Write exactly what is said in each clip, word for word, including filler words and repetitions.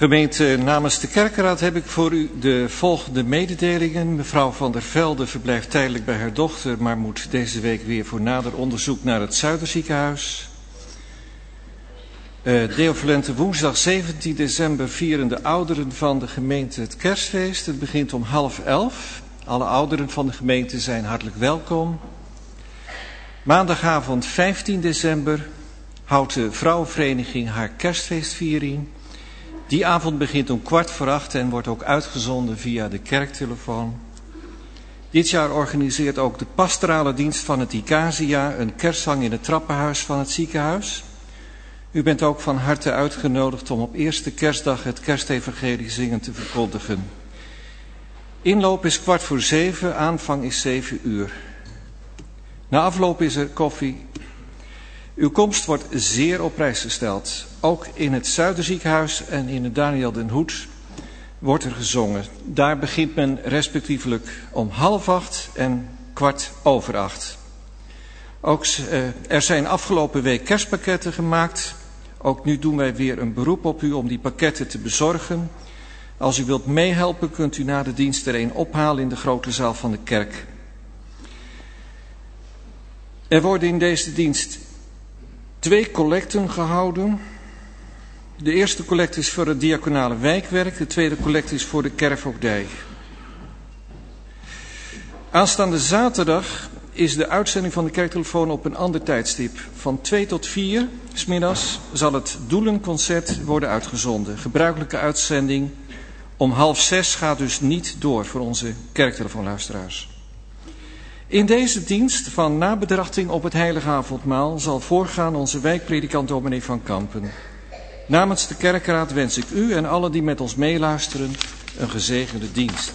Gemeente, namens de kerkenraad heb ik voor u de volgende mededelingen. Mevrouw van der Velde verblijft tijdelijk bij haar dochter, maar moet deze week weer voor nader onderzoek naar het Zuiderziekenhuis. Uh, Deovalente woensdag zeventien december vieren de ouderen van de gemeente het kerstfeest. Het begint om half elf. Alle ouderen van de gemeente zijn hartelijk welkom. Maandagavond vijftien december houdt de vrouwenvereniging haar kerstfeestviering. Die avond begint om kwart voor acht en wordt ook uitgezonden via de kerktelefoon. Dit jaar organiseert ook de pastorale dienst van het Icasia een kerstzang in het trappenhuis van het ziekenhuis. U bent ook van harte uitgenodigd om op eerste kerstdag het kerstevangelie zingen te verkondigen. Inloop is kwart voor zeven, aanvang is zeven uur. Na afloop is er koffie. Uw komst wordt zeer op prijs gesteld. Ook in het Zuiderziekenhuis en in het Daniel den Hoed wordt er gezongen. Daar begint men respectievelijk om half acht en kwart over acht. Ook, uh, er zijn afgelopen week kerstpakketten gemaakt. Ook nu doen wij weer een beroep op u om die pakketten te bezorgen. Als u wilt meehelpen, kunt u na de dienst er een ophalen in de grote zaal van de kerk. Er worden in deze dienst twee collecten gehouden. De eerste collecte is voor het diaconale wijkwerk, de tweede collecte is voor de Kerkvoogdij. Aanstaande zaterdag is de uitzending van de kerktelefoon op een ander tijdstip. Van twee tot vier 's middags zal het doelenconcert worden uitgezonden. Gebruikelijke uitzending om half zes gaat dus niet door voor onze kerktelefoonluisteraars. In deze dienst van nabetrachting op het heilige avondmaal zal voorgaan onze wijkpredikant dominee van Kampen. Namens de kerkraad wens ik u en alle die met ons meeluisteren een gezegende dienst.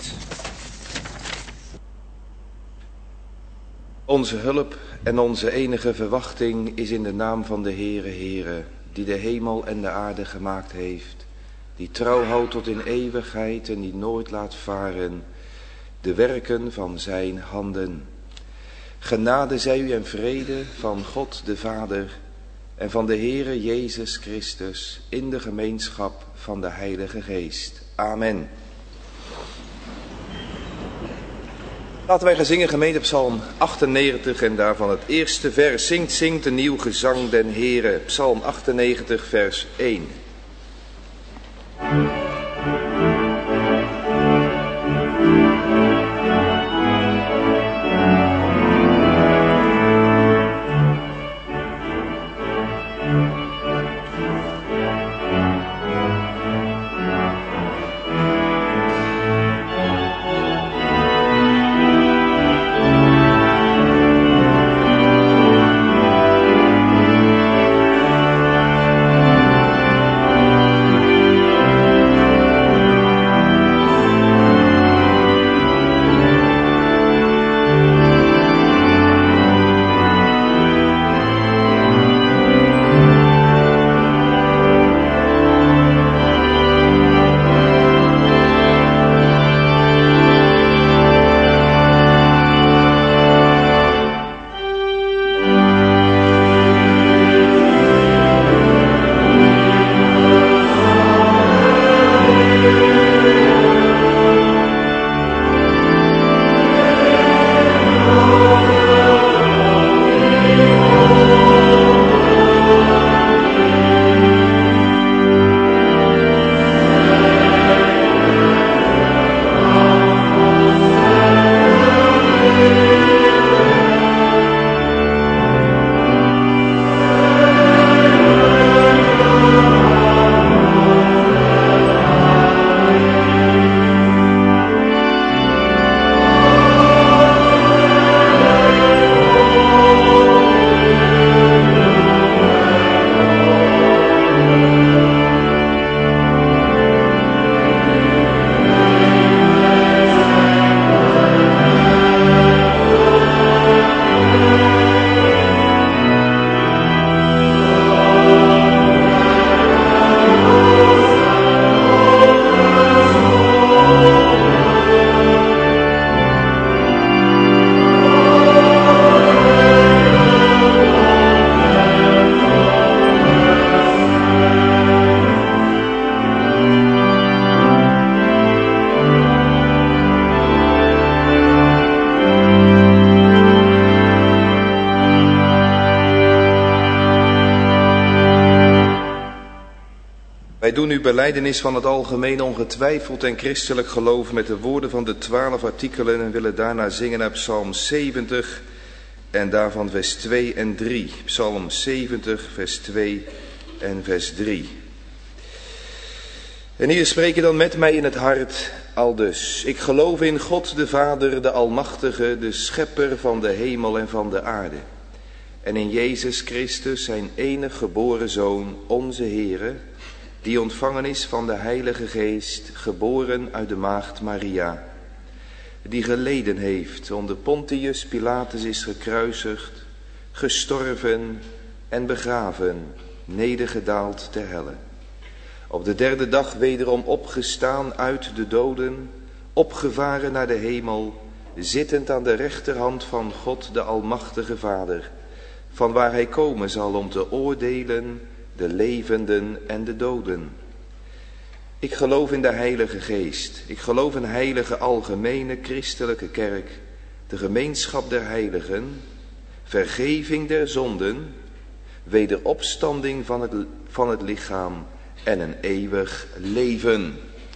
Onze hulp en onze enige verwachting is in de naam van de Heere Heere, die de hemel en de aarde gemaakt heeft, die trouw houdt tot in eeuwigheid en die nooit laat varen de werken van zijn handen. Genade zij u en vrede van God de Vader en van de Heere Jezus Christus in de gemeenschap van de Heilige Geest. Amen. Laten wij gaan zingen gemeente Psalm achtennegentig en daarvan het eerste vers. Zingt, zingt een nieuw gezang den Heere. Psalm achtennegentig vers één. Wij doen uw belijdenis van het algemeen ongetwijfeld en christelijk geloof met de woorden van de twaalf artikelen en willen daarna zingen naar Psalm zeventig en daarvan vers twee en drie. Psalm zeventig, vers twee en vers drie. En hier spreek je dan met mij in het hart aldus. Ik geloof in God de Vader, de Almachtige, de Schepper van de hemel en van de aarde. En in Jezus Christus, zijn enig geboren Zoon, onze Heere, die ontvangen is van de Heilige Geest, geboren uit de maagd Maria, die geleden heeft, onder Pontius Pilatus is gekruisigd, gestorven en begraven, nedergedaald ter helle. Op de derde dag wederom opgestaan uit de doden, opgevaren naar de hemel, zittend aan de rechterhand van God de Almachtige Vader, van waar hij komen zal om te oordelen de levenden en de doden. Ik geloof in de Heilige Geest. Ik geloof in heilige algemene christelijke kerk, de gemeenschap der heiligen, vergeving der zonden, wederopstanding van het, van het lichaam en een eeuwig leven.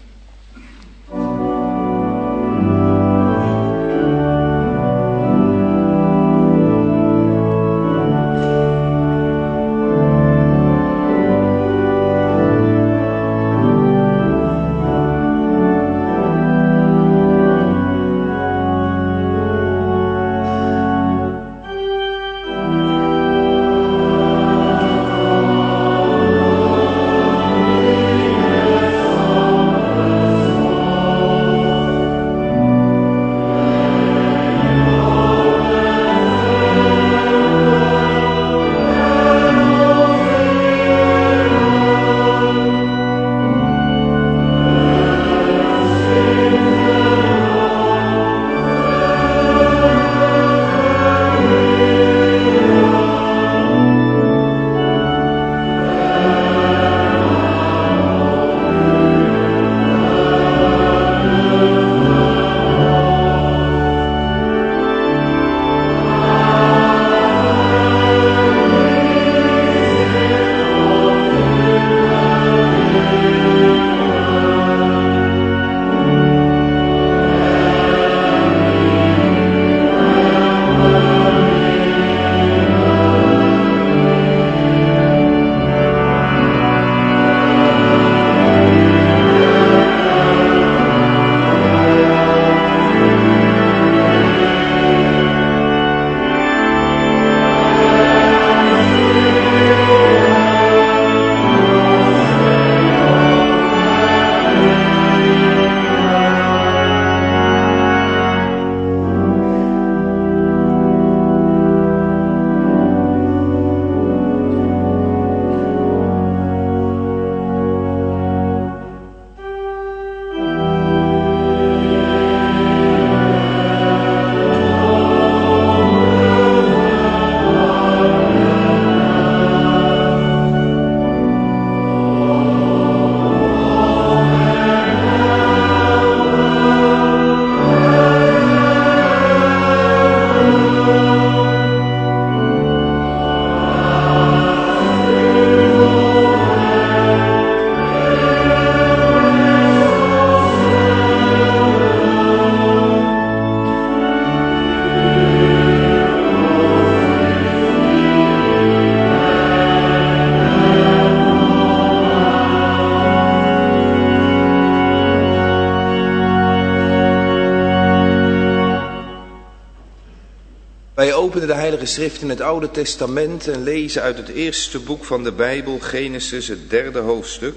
Wij openen de Heilige Schrift in het Oude Testament en lezen uit het eerste boek van de Bijbel, Genesis, het derde hoofdstuk,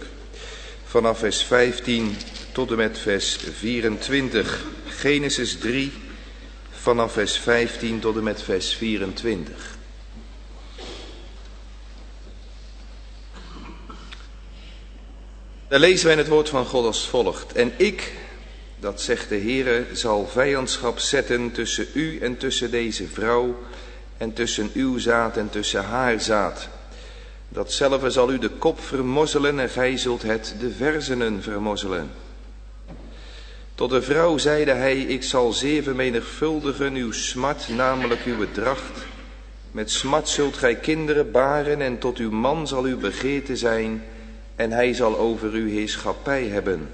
vanaf vers vijftien tot en met vers vierentwintig. Genesis drie, vanaf vers vijftien tot en met vers vierentwintig. Daar lezen wij het woord van God als volgt. En ik, dat zegt de Heere, zal vijandschap zetten tussen u en tussen deze vrouw, en tussen uw zaad en tussen haar zaad. Datzelfde zal u de kop vermorzelen en gij zult het de verzenen vermorzelen. Tot de vrouw zeide hij, ik zal zeer vermenigvuldigen uw smart, namelijk uw dracht. Met smart zult gij kinderen baren en tot uw man zal uw begeerte zijn en hij zal over u heerschappij hebben.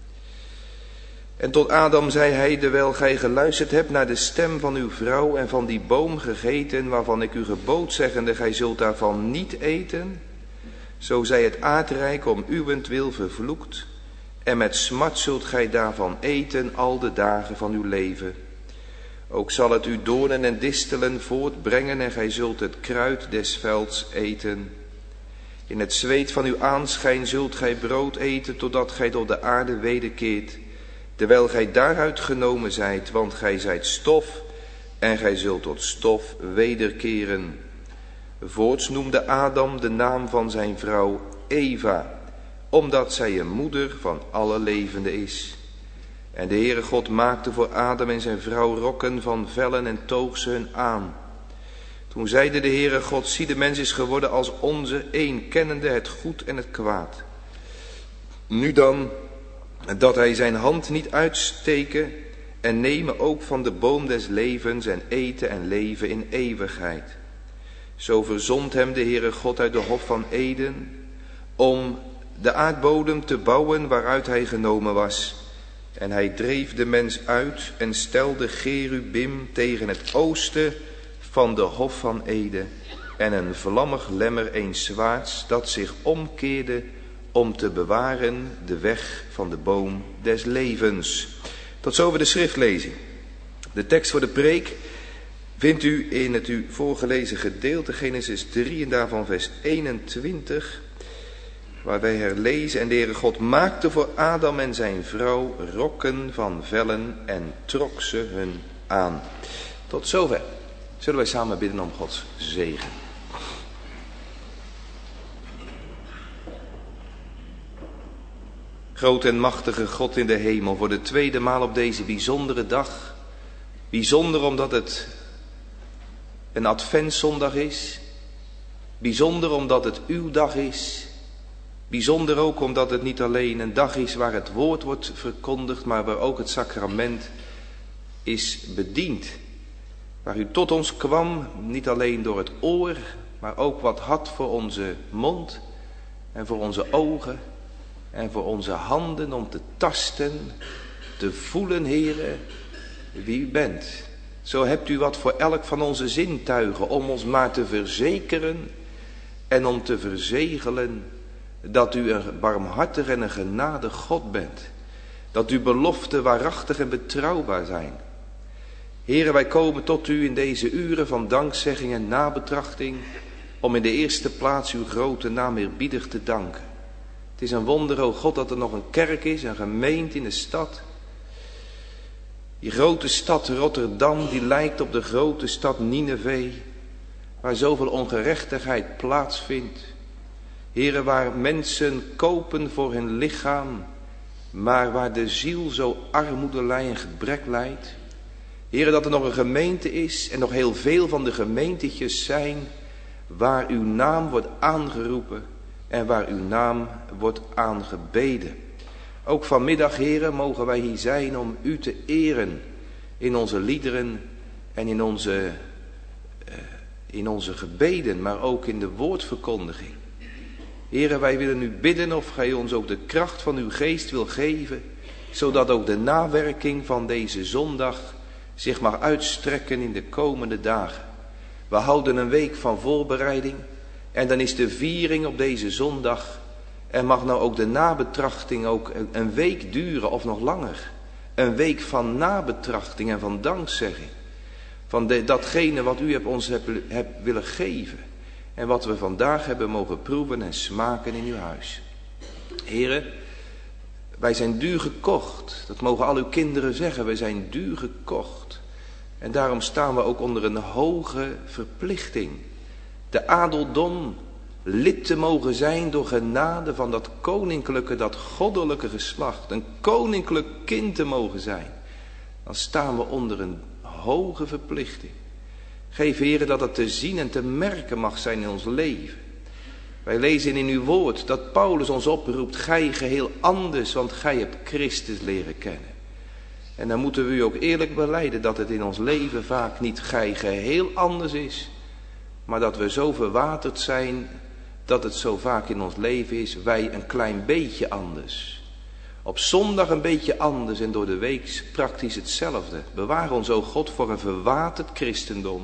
En tot Adam zei hij, terwijl gij geluisterd hebt naar de stem van uw vrouw en van die boom gegeten, waarvan ik u gebood zeggende, gij zult daarvan niet eten, zo zij het aardrijk om uwentwil vervloekt, en met smart zult gij daarvan eten al de dagen van uw leven. Ook zal het u doornen en distelen voortbrengen, en gij zult het kruid des velds eten. In het zweet van uw aanschijn zult gij brood eten, totdat gij tot de aarde wederkeert, terwijl gij daaruit genomen zijt, want gij zijt stof, en gij zult tot stof wederkeren. Voorts noemde Adam de naam van zijn vrouw Eva, omdat zij een moeder van alle levenden is. En de Heere God maakte voor Adam en zijn vrouw rokken van vellen en toog ze hun aan. Toen zeide de Heere God, zie, de mens is geworden als onze, één kennende het goed en het kwaad. Nu dan, dat hij zijn hand niet uitsteken en nemen ook van de boom des levens en eten en leven in eeuwigheid. Zo verzond hem de Heere God uit de hof van Eden om de aardbodem te bouwen waaruit hij genomen was. En hij dreef de mens uit en stelde Cherubim tegen het oosten van de hof van Eden en een vlammig lemmer eens zwaards dat zich omkeerde om te bewaren de weg van de boom des levens. Tot zover de schriftlezing. De tekst voor de preek vindt u in het u voorgelezen gedeelte Genesis drie en daarvan vers eenentwintig, waar wij herlezen, en de Heere God maakte voor Adam en zijn vrouw rokken van vellen en trok ze hun aan. Tot zover. Zullen wij samen bidden om Gods zegen. Groot en machtige God in de hemel, voor de tweede maal op deze bijzondere dag. Bijzonder omdat het een adventszondag is. Bijzonder omdat het uw dag is. Bijzonder ook omdat het niet alleen een dag is waar het woord wordt verkondigd, maar waar ook het sacrament is bediend. Waar u tot ons kwam, niet alleen door het oor, maar ook wat had voor onze mond en voor onze ogen en voor onze handen om te tasten, te voelen, Heere, wie u bent. Zo hebt u wat voor elk van onze zintuigen om ons maar te verzekeren en om te verzegelen dat u een barmhartig en een genadig God bent. Dat uw beloften waarachtig en betrouwbaar zijn. Heere, wij komen tot u in deze uren van dankzegging en nabetrachting om in de eerste plaats uw grote naam eerbiedig te danken. Het is een wonder, o God, dat er nog een kerk is, een gemeente in de stad. Die grote stad Rotterdam, die lijkt op de grote stad Nineve, waar zoveel ongerechtigheid plaatsvindt. Heere, waar mensen kopen voor hun lichaam, maar waar de ziel zo armoedelij en gebrek lijdt. Heere, dat er nog een gemeente is en nog heel veel van de gemeentetjes zijn waar uw naam wordt aangeroepen en waar uw naam wordt aangebeden. Ook vanmiddag, Heere, mogen wij hier zijn om u te eren in onze liederen en in onze, uh, in onze gebeden, maar ook in de woordverkondiging. Heere, wij willen u bidden of gij ons ook de kracht van uw geest wil geven, zodat ook de nawerking van deze zondag zich mag uitstrekken in de komende dagen. We houden een week van voorbereiding en dan is de viering op deze zondag. En mag nou ook de nabetrachting ook een week duren of nog langer. Een week van nabetrachting en van dankzegging. Van de, datgene wat u hebt ons hebt, hebt willen geven. En wat we vandaag hebben mogen proeven en smaken in uw huis. Heren, wij zijn duur gekocht. Dat mogen al uw kinderen zeggen. Wij zijn duur gekocht. En daarom staan we ook onder een hoge verplichting. De adeldom lid te mogen zijn door genade van dat koninklijke, dat goddelijke geslacht. Een koninklijk kind te mogen zijn. Dan staan we onder een hoge verplichting. Geef, Heere, dat het te zien en te merken mag zijn in ons leven. Wij lezen in uw woord dat Paulus ons oproept, gij geheel anders, want gij hebt Christus leren kennen. En dan moeten we u ook eerlijk belijden dat het in ons leven vaak niet gij geheel anders is, maar dat we zo verwaterd zijn dat het zo vaak in ons leven is, wij een klein beetje anders. Op zondag een beetje anders en door de week praktisch hetzelfde. Bewaar ons, o God, voor een verwaterd christendom.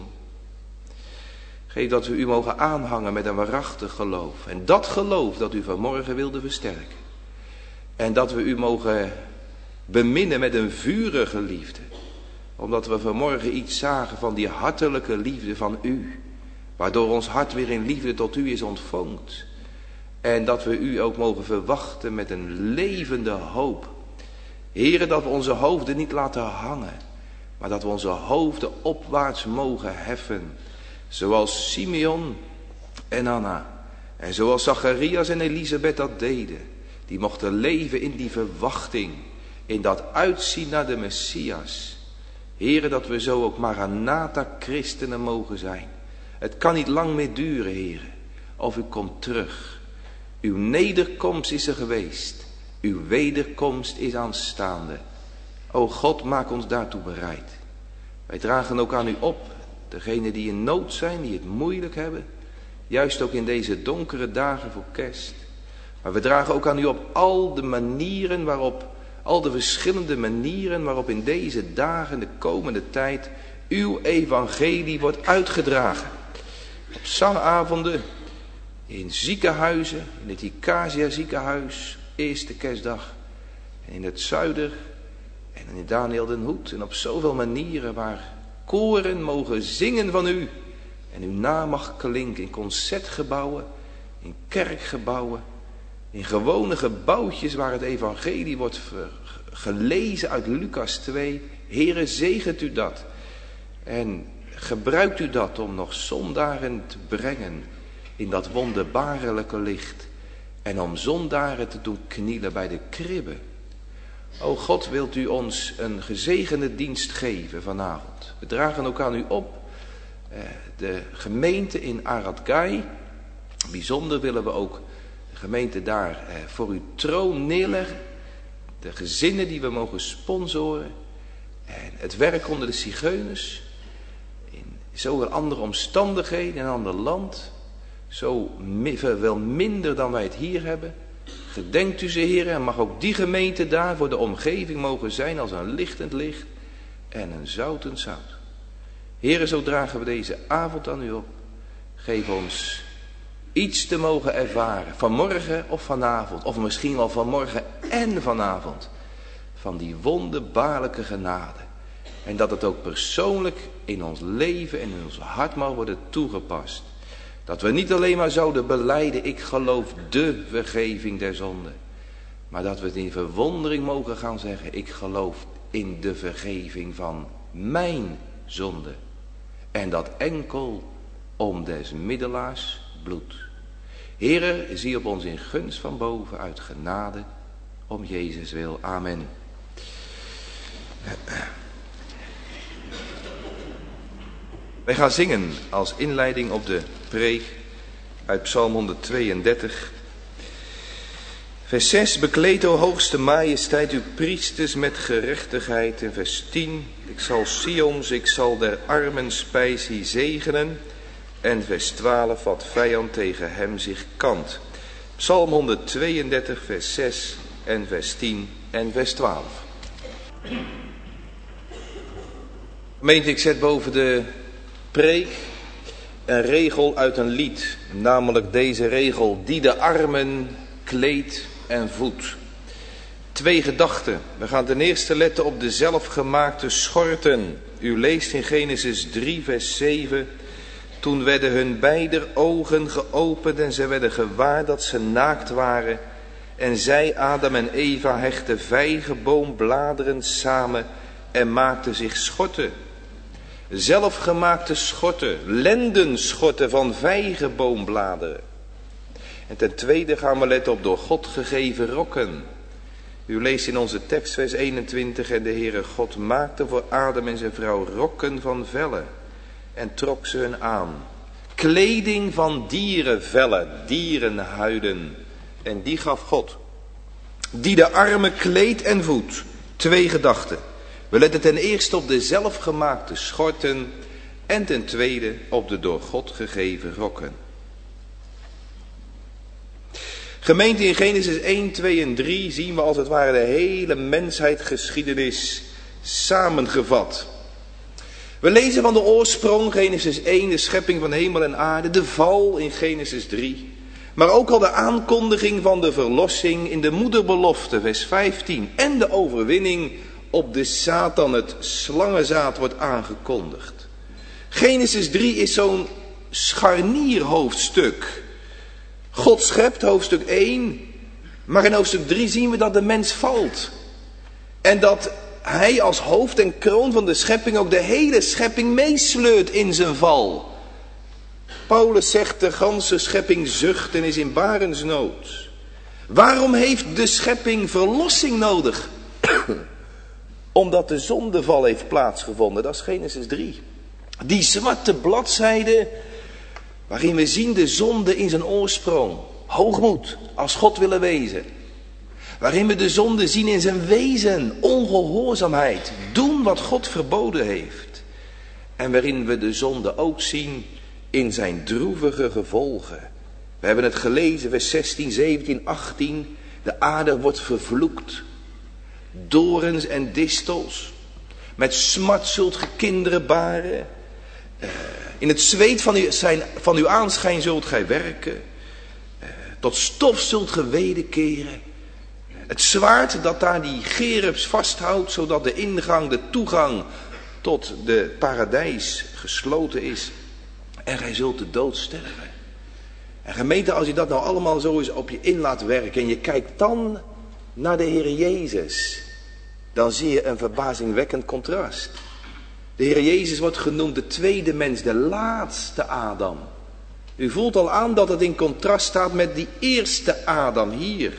Geef dat we u mogen aanhangen met een waarachtig geloof. En dat geloof dat u vanmorgen wilde versterken. En dat we u mogen beminnen met een vurige liefde. Omdat we vanmorgen iets zagen van die hartelijke liefde van u. Waardoor ons hart weer in liefde tot u is ontvangt. En dat we u ook mogen verwachten met een levende hoop. Heere, dat we onze hoofden niet laten hangen. Maar dat we onze hoofden opwaarts mogen heffen. Zoals Simeon en Anna. En zoals Zacharias en Elisabeth dat deden. Die mochten leven in die verwachting. In dat uitzien naar de Messias. Heere, dat we zo ook Maranatha christenen mogen zijn. Het kan niet lang meer duren, Heere. Of u komt terug. Uw nederkomst is er geweest. Uw wederkomst is aanstaande. O God, maak ons daartoe bereid. Wij dragen ook aan u op. Degenen die in nood zijn, die het moeilijk hebben. Juist ook in deze donkere dagen voor kerst. Maar we dragen ook aan u op al de manieren waarop, al de verschillende manieren waarop in deze dagen, de komende tijd, uw evangelie wordt uitgedragen. Op zangavonden, in ziekenhuizen, in het Icasia ziekenhuis, eerste kerstdag. En in het Zuider en in Daniel den Hoed. En op zoveel manieren waar koren mogen zingen van u. En uw naam mag klinken in concertgebouwen, in kerkgebouwen. In gewone gebouwtjes waar het evangelie wordt gelezen uit Lucas twee. Heere, zegent u dat. En gebruikt u dat om nog zondaren te brengen in dat wonderbaarlijke licht. En om zondaren te doen knielen bij de kribbe. O God, wilt u ons een gezegende dienst geven vanavond. We dragen ook aan u op. De gemeente in Arad-Gai. Bijzonder willen we ook de gemeente daar voor uw troon neerleggen. De gezinnen die we mogen sponsoren. En het werk onder de zigeuners. In zoveel andere omstandigheden in een ander land. Zo wel minder dan wij het hier hebben. Gedenkt u ze, Heer, en mag ook die gemeente daar voor de omgeving mogen zijn als een lichtend licht en een zoutend zout. Heer, zo dragen we deze avond aan u op. Geef ons iets te mogen ervaren, vanmorgen of vanavond, of misschien wel vanmorgen en vanavond, van die wonderbaarlijke genade. En dat het ook persoonlijk in ons leven en in ons hart mag worden toegepast. Dat we niet alleen maar zouden belijden, ik geloof de vergeving der zonde. Maar dat we het in verwondering mogen gaan zeggen, ik geloof in de vergeving van mijn zonde. En dat enkel om des middelaars bloed. Heere, zie op ons in gunst van boven uit genade, om Jezus wil. Amen. Wij gaan zingen als inleiding op de preek uit Psalm honderdtweeëndertig. Vers zes, bekleed o hoogste majesteit uw priesters met gerechtigheid. En vers tien, ik zal Sions, ik zal der armen spijsie zegenen. En vers twaalf, wat vijand tegen hem zich kant. Psalm honderdtweeëndertig, vers zes en vers tien en vers twaalf. Gemeente, ik zet boven de preek een regel uit een lied. Namelijk deze regel, die de armen kleedt en voedt. Twee gedachten. We gaan ten eerste letten op de zelfgemaakte schorten. U leest in Genesis drie vers zeven. Toen werden hun beider ogen geopend en ze werden gewaar dat ze naakt waren. En zij, Adam en Eva, hechten vijgenboombladeren samen en maakten zich schorten. Zelfgemaakte schorten, lendenschorten van vijgenboombladeren. En ten tweede gaan we letten op door God gegeven rokken. U leest in onze tekst vers eenentwintig. En de Heere God maakte voor Adam en zijn vrouw rokken van vellen. En trok ze hun aan. Kleding van dierenvellen, dierenhuiden. En die gaf God. Die de armen kleedt en voedt. Twee gedachten. We letten ten eerste op de zelfgemaakte schorten. En ten tweede op de door God gegeven rokken. Gemeente, in Genesis één, twee en drie zien we als het ware de hele mensheidgeschiedenis samengevat. We lezen van de oorsprong, Genesis één, de schepping van hemel en aarde, de val in Genesis drie. Maar ook al de aankondiging van de verlossing in de moederbelofte, vers vijftien. En de overwinning op de Satan, het slangenzaad, wordt aangekondigd. Genesis drie is zo'n scharnierhoofdstuk. God schept, hoofdstuk één. Maar in hoofdstuk drie zien we dat de mens valt. En dat hij als hoofd en kroon van de schepping ook de hele schepping meesleurt in zijn val. Paulus zegt, de ganse schepping zucht en is in barensnood. Waarom heeft de schepping verlossing nodig? Omdat de zondeval heeft plaatsgevonden, dat is Genesis drie. Die zwarte bladzijde waarin we zien de zonde in zijn oorsprong. Hoogmoed, als God willen wezen. Waarin we de zonde zien in zijn wezen, ongehoorzaamheid, doen wat God verboden heeft. En waarin we de zonde ook zien in zijn droevige gevolgen. We hebben het gelezen, vers zestien, zeventien, achttien. De aarde wordt vervloekt. Dorens en distels. Met smart zult ge kinderen baren. Uh, in het zweet van, u, zijn, van uw aanschijn zult gij werken. Uh, tot stof zult ge wederkeren. Het zwaard dat daar die gerubs vasthoudt, zodat de ingang, de toegang tot de paradijs gesloten is. En gij zult de dood sterven. En gemeente, als je dat nou allemaal zo eens op je in laat werken en je kijkt dan naar de Heer Jezus, dan zie je een verbazingwekkend contrast. De Heer Jezus wordt genoemd de tweede mens, de laatste Adam. U voelt al aan dat het in contrast staat met die eerste Adam hier.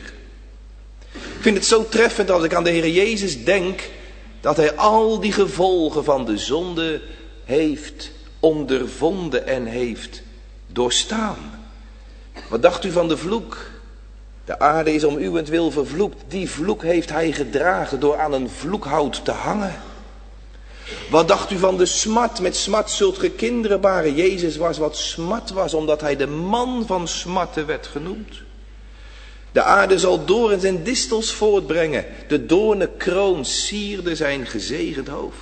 Ik vind het zo treffend als ik aan de Heer Jezus denk, dat hij al die gevolgen van de zonde heeft ondervonden en heeft doorstaan. Wat dacht u van de vloek? De aarde is om uwentwil vervloekt. Die vloek heeft hij gedragen door aan een vloekhout te hangen. Wat dacht u van de smart? Met smart zult ge kinderen baren. Jezus was wat smart was, omdat hij de man van smarten werd genoemd. De aarde zal dorens en distels voortbrengen. De doornenkroon sierde zijn gezegend hoofd.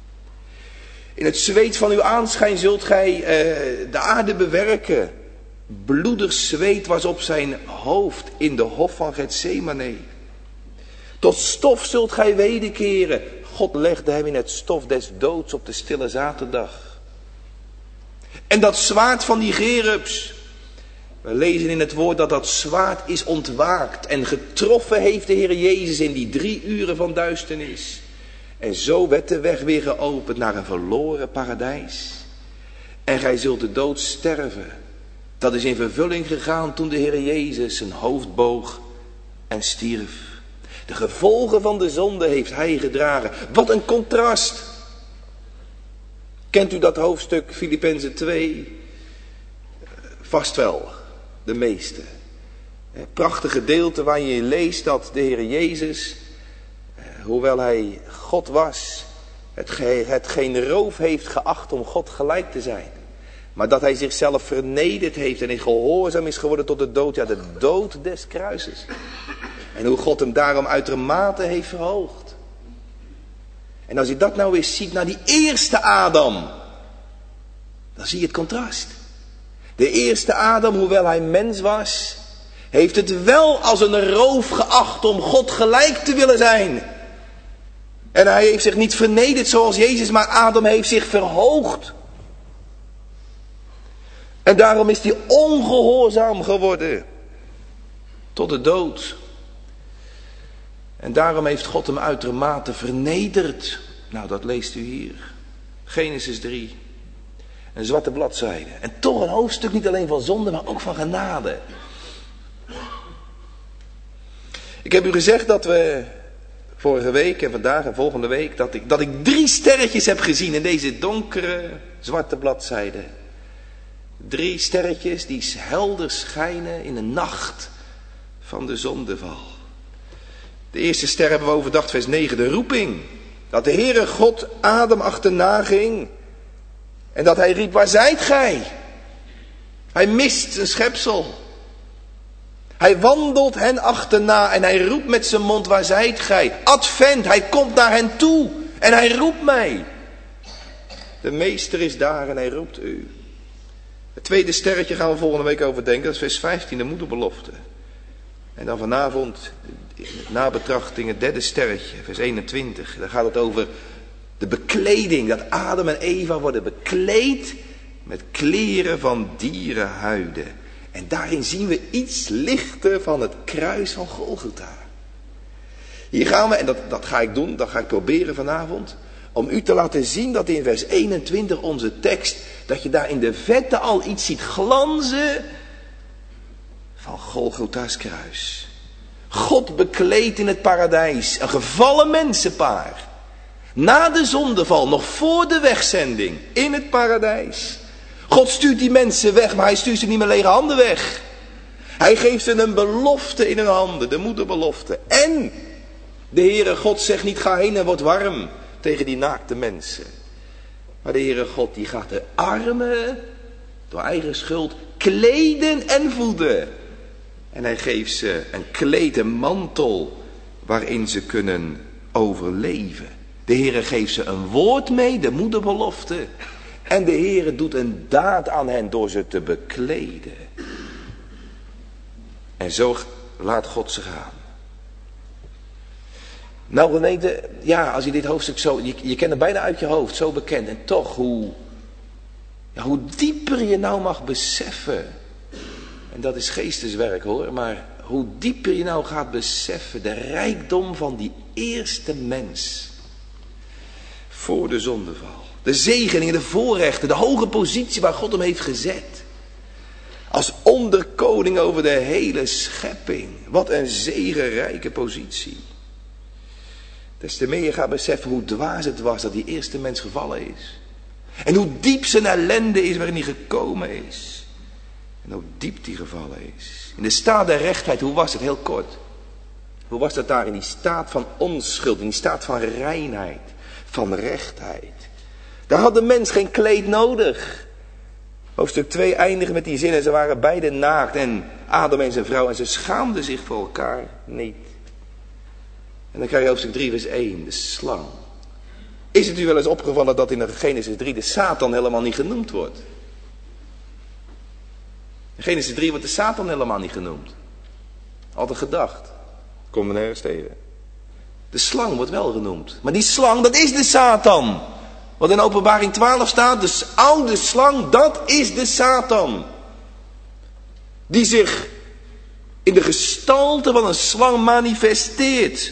In het zweet van uw aanschijn zult gij uh, de aarde bewerken. Bloedig zweet was op zijn hoofd in de hof van Getsemane. Tot stof zult gij wederkeren. God legde hem in het stof des doods op de stille zaterdag. En dat zwaard van die gerubs. We lezen in het woord dat dat zwaard is ontwaakt. En getroffen heeft de Heer Jezus in die drie uren van duisternis. En zo werd de weg weer geopend naar een verloren paradijs. En gij zult de dood sterven. Dat is in vervulling gegaan toen de Heer Jezus zijn hoofd boog en stierf. De gevolgen van de zonde heeft hij gedragen. Wat een contrast. Kent u dat hoofdstuk Filippenzen twee? Vast wel, de meeste. Prachtig gedeelte waar je leest dat de Heer Jezus, hoewel hij God was, het, ge- het geen roof heeft geacht om God gelijk te zijn. Maar dat hij zichzelf vernederd heeft en in gehoorzaam is geworden tot de dood. Ja, de dood des kruises. En hoe God hem daarom uitermate heeft verhoogd. En als je dat nou eens ziet naar die eerste Adam. Dan zie je het contrast. De eerste Adam, hoewel hij mens was, heeft het wel als een roof geacht om God gelijk te willen zijn. En hij heeft zich niet vernederd zoals Jezus, maar Adam heeft zich verhoogd. En daarom is hij ongehoorzaam geworden tot de dood. En daarom heeft God hem uitermate vernederd. Nou, dat leest u hier. Genesis drie. Een zwarte bladzijde. En toch een hoofdstuk niet alleen van zonde, maar ook van genade. Ik heb u gezegd dat we vorige week en vandaag en volgende week, dat ik, dat ik drie sterretjes heb gezien in deze donkere zwarte bladzijde. Drie sterretjes die helder schijnen in de nacht van de zondeval. De eerste ster hebben we overdacht, vers negen, de roeping. Dat de Heere God Adam achterna ging. En dat hij riep, waar zijt gij? Hij mist een schepsel. Hij wandelt hen achterna en hij roept met zijn mond, waar zijt gij? Advent, hij komt naar hen toe en hij roept mij. De meester is daar en hij roept u. Het tweede sterretje gaan we volgende week overdenken, dat is vers vijftien, de moederbelofte. En dan vanavond, nabetrachting, het derde sterretje, vers eenentwintig. Daar gaat het over de bekleding, dat Adam en Eva worden bekleed met kleren van dierenhuiden. En daarin zien we iets lichter van het kruis van Golgotha. Hier gaan we, en dat, dat ga ik doen, dat ga ik proberen vanavond, om u te laten zien dat in vers eenentwintig onze tekst, dat je daar in de vette al iets ziet glanzen van Golgotha's kruis. God bekleed in het paradijs, een gevallen mensenpaar. Na de zondeval, nog voor de wegzending, in het paradijs. God stuurt die mensen weg, maar hij stuurt ze niet met lege handen weg. Hij geeft ze een belofte in hun handen, de moederbelofte. En de Heere God zegt niet, ga heen en word warm tegen die naakte mensen. Maar de Heere God die gaat de armen, door eigen schuld, kleden en voeden. En hij geeft ze een kleed, een mantel, waarin ze kunnen overleven. De Heere geeft ze een woord mee, de moederbelofte. En de Heere doet een daad aan hen door ze te bekleden. En zo laat God ze gaan. Nou gemeente, ja, als je dit hoofdstuk zo, je, je kent het bijna uit je hoofd, zo bekend. En toch, hoe, ja, hoe dieper je nou mag beseffen. En dat is geesteswerk hoor, maar hoe dieper je nou gaat beseffen de rijkdom van die eerste mens. Voor de zondeval. De zegeningen, de voorrechten, de hoge positie waar God hem heeft gezet. Als onderkoning over de hele schepping. Wat een zegenrijke positie. Des te meer je gaat beseffen hoe dwaas het was dat die eerste mens gevallen is. En hoe diep zijn ellende is waarin hij gekomen is. En hoe diep die gevallen is. In de staat der rechtheid, hoe was het? Heel kort. Hoe was dat daar in die staat van onschuld, in die staat van reinheid, van rechtheid. Daar had de mens geen kleed nodig. Hoofdstuk twee eindigt met die zinnen. Ze waren beide naakt. En Adam en zijn vrouw. En ze schaamden zich voor elkaar niet. En dan krijg je hoofdstuk drie vers één. De slang. Is het u wel eens opgevallen dat in Genesis drie de Satan helemaal niet genoemd wordt? In Genesis drie wordt de Satan helemaal niet genoemd. Altijd gedacht. Komen we nergens tegen. De slang wordt wel genoemd. Maar die slang, dat is de Satan. Wat in Openbaring twaalf staat, de oude slang, dat is de Satan. Die zich in de gestalte van een slang manifesteert.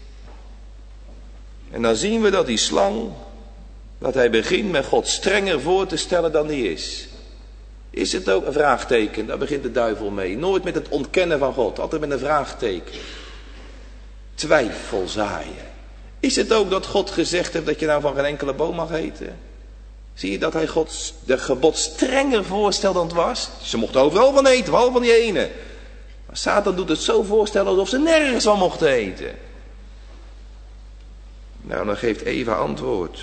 En dan zien we dat die slang, dat hij begint met God strenger voor te stellen dan hij is. Is het ook een vraagteken? Daar begint de duivel mee. Nooit met het ontkennen van God, altijd met een vraagteken. Twijfel zaaien. Is het ook dat God gezegd heeft dat je nou van geen enkele boom mag eten? Zie je dat hij God de gebod strenger voorstelt dan het was? Ze mochten overal van eten, behalve van die ene. Maar Satan doet het zo voorstellen alsof ze nergens van mochten eten. Nou, dan geeft Eva antwoord.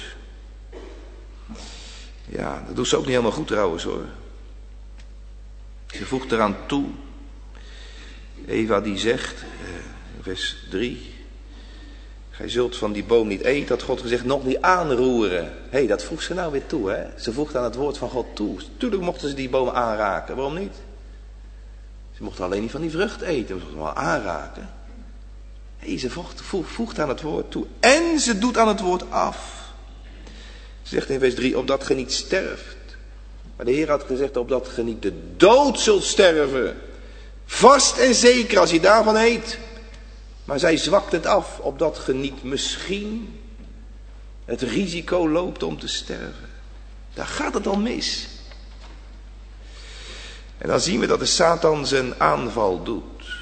Ja, dat doet ze ook niet helemaal goed trouwens hoor. Ze voegt eraan toe. Eva die zegt, vers drie. Gij zult van die boom niet eten, had God gezegd, nog niet aanroeren. Hé, hey, dat voegt ze nou weer toe, hè. Ze voegt aan het woord van God toe. Tuurlijk mochten ze die boom aanraken, waarom niet? Ze mochten alleen niet van die vrucht eten, ze mochten wel aanraken. Hé, hey, ze voegt, voegt aan het woord toe. En ze doet aan het woord af. Ze zegt in vers drie, opdat ge niet sterft. Maar de Heer had gezegd, opdat ge niet de dood zult sterven. Vast en zeker als je daarvan eet. Maar zij zwakt het af, opdat ge niet misschien het risico loopt om te sterven. Daar gaat het al mis. En dan zien we dat de Satan zijn aanval doet.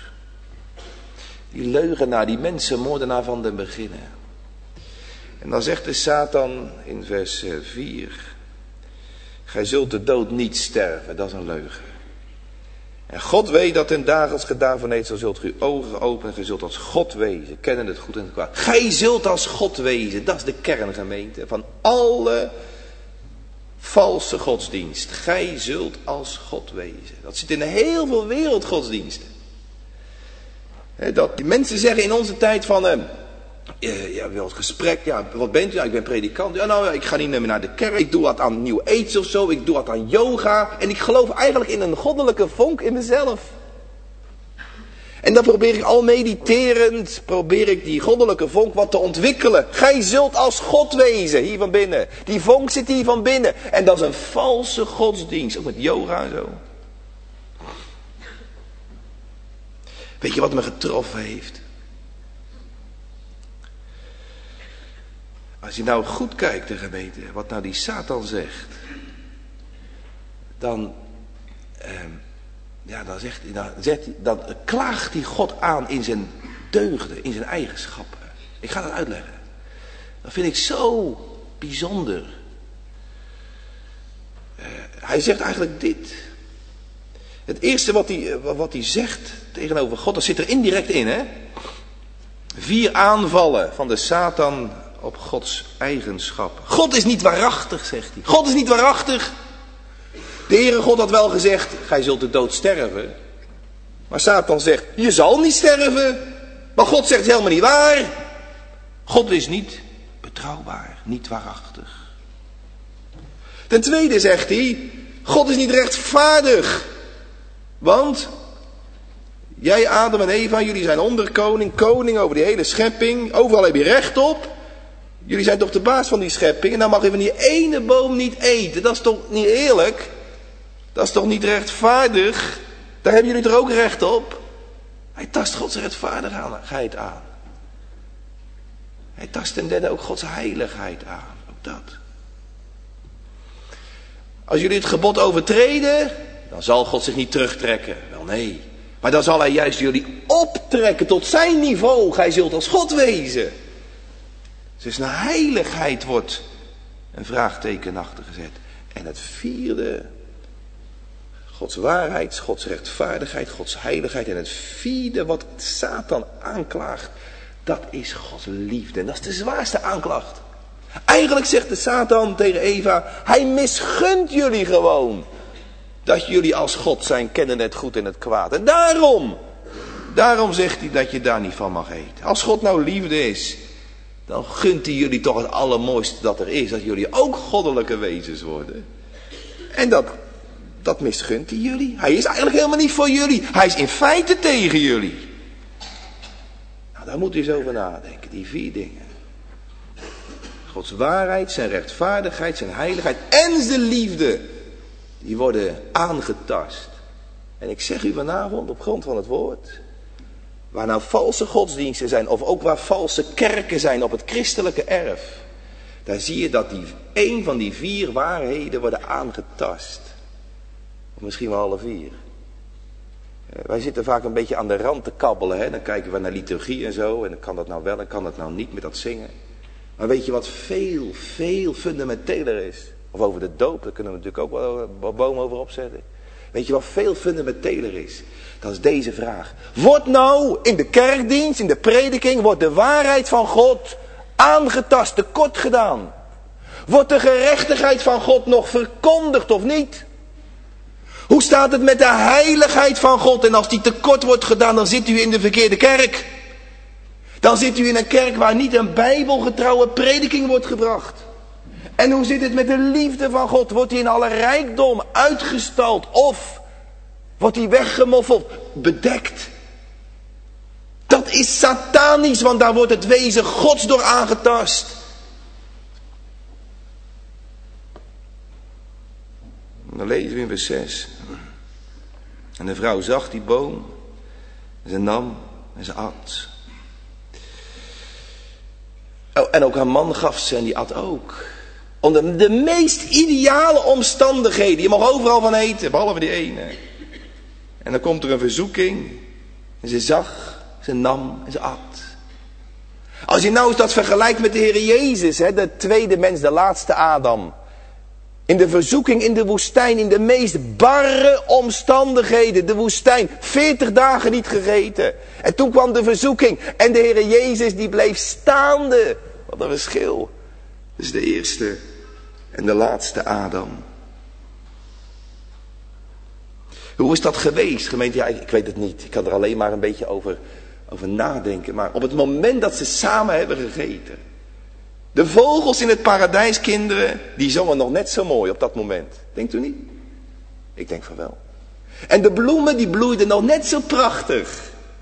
Die leugenaar, die mensenmoordenaar van den beginnen. En dan zegt de Satan in vers vier. Gij zult de dood niet sterven, dat is een leugen. En God weet dat ten dagen als ge daarvan eet, zo zult ge uw ogen openen en ge zult als God wezen, kennen het goed en het kwaad. Gij zult als God wezen, dat is de kerngemeente van alle valse godsdienst. Gij zult als God wezen. Dat zit in heel veel wereldgodsdiensten. He, dat die mensen zeggen in onze tijd van... Uh, uh, ja, wel het gesprek, ja, wat bent u? Ja, ik ben predikant. Ja, nou, ik ga niet meer naar de kerk. Ik doe wat aan New Age of zo. Ik doe wat aan yoga. En ik geloof eigenlijk in een goddelijke vonk in mezelf. En dan probeer ik al mediterend, probeer ik die goddelijke vonk wat te ontwikkelen. Gij zult als God wezen, hier van binnen. Die vonk zit hier van binnen. En dat is een valse godsdienst, ook met yoga en zo. Weet je wat me getroffen heeft? Als je nou goed kijkt, de gemeente, wat nou die Satan zegt. Dan... Eh, Ja, dan, zegt hij, dan, zegt hij, dan klaagt hij God aan in zijn deugden, in zijn eigenschappen. Ik ga dat uitleggen. Dat vind ik zo bijzonder. Uh, hij zegt eigenlijk dit. Het eerste wat hij, wat hij zegt tegenover God, dat zit er indirect in, hè? Vier aanvallen van de Satan op Gods eigenschappen. God is niet waarachtig, zegt hij. God is niet waarachtig. De Heere God had wel gezegd, gij zult de dood sterven. Maar Satan zegt, je zal niet sterven. Maar God zegt, het is helemaal niet waar. God is niet betrouwbaar, niet waarachtig. Ten tweede zegt hij, God is niet rechtvaardig. Want, jij Adam en Eva, jullie zijn onderkoning, koning over die hele schepping. Overal heb je recht op. Jullie zijn toch de baas van die schepping. En dan mag je van die ene boom niet eten. Dat is toch niet eerlijk? Dat is toch niet rechtvaardig? Daar hebben jullie er ook recht op? Hij tast Gods rechtvaardigheid aan. Hij tast ten derde ook Gods heiligheid aan. Ook dat. Als jullie het gebod overtreden, dan zal God zich niet terugtrekken. Wel nee. Maar dan zal hij juist jullie optrekken tot zijn niveau. Gij zult als God wezen. Dus naar heiligheid wordt een vraagteken achter gezet. En het vierde... Gods waarheid, Gods rechtvaardigheid, Gods heiligheid. En het vierde wat Satan aanklaagt, dat is Gods liefde. En dat is de zwaarste aanklacht. Eigenlijk zegt de Satan tegen Eva, hij misgunt jullie gewoon. Dat jullie als God zijn, kennen het goed en het kwaad. En daarom, daarom zegt hij dat je daar niet van mag eten. Als God nou liefde is, dan gunt hij jullie toch het allermooiste dat er is. Dat jullie ook goddelijke wezens worden. En dat... Dat misgunt hij jullie. Hij is eigenlijk helemaal niet voor jullie. Hij is in feite tegen jullie. Nou, daar moet u eens over nadenken. Die vier dingen. Gods waarheid, zijn rechtvaardigheid, zijn heiligheid en zijn liefde. Die worden aangetast. En ik zeg u vanavond op grond van het woord. Waar nou valse godsdiensten zijn. Of ook waar valse kerken zijn op het christelijke erf. Daar zie je dat die, een van die vier waarheden worden aangetast. Of misschien wel alle vier. Wij zitten vaak een beetje aan de rand te kabbelen. Hè? Dan kijken we naar liturgie en zo. En dan kan dat nou wel en kan dat nou niet met dat zingen. Maar weet je wat veel, veel fundamenteler is? Of over de doop, daar kunnen we natuurlijk ook wel een boom over opzetten. Weet je wat veel fundamenteler is? Dat is deze vraag. Wordt nou in de kerkdienst, in de prediking, wordt de waarheid van God aangetast, tekort gedaan? Wordt de gerechtigheid van God nog verkondigd of niet? Hoe staat het met de heiligheid van God? En als die tekort wordt gedaan, dan zit u in de verkeerde kerk. Dan zit u in een kerk waar niet een bijbelgetrouwe prediking wordt gebracht. En hoe zit het met de liefde van God? Wordt die in alle rijkdom uitgestald? Of wordt die weggemoffeld, bedekt? Dat is satanisch, want daar wordt het wezen Gods door aangetast. Dan lezen we in vers zes. En de vrouw zag die boom. En ze nam en ze at. Oh, en ook haar man gaf ze en die at ook. Onder de meest ideale omstandigheden. Je mag overal van eten, behalve die ene. En dan komt er een verzoeking. En ze zag, ze nam en ze at. Als je nou eens dat vergelijkt met de Heer Jezus. Hè, de tweede mens, de laatste Adam. In de verzoeking in de woestijn, in de meest barre omstandigheden. De woestijn, veertig dagen niet gegeten. En toen kwam de verzoeking. En de Heer Jezus die bleef staande. Wat een verschil. Dus de eerste en de laatste Adam. Hoe is dat geweest, gemeente? Ja, ik weet het niet. Ik kan er alleen maar een beetje over over nadenken. Maar op het moment dat ze samen hebben gegeten. De vogels in het paradijs, kinderen, die zongen nog net zo mooi op dat moment. Denkt u niet? Ik denk van wel. En de bloemen die bloeiden nog net zo prachtig.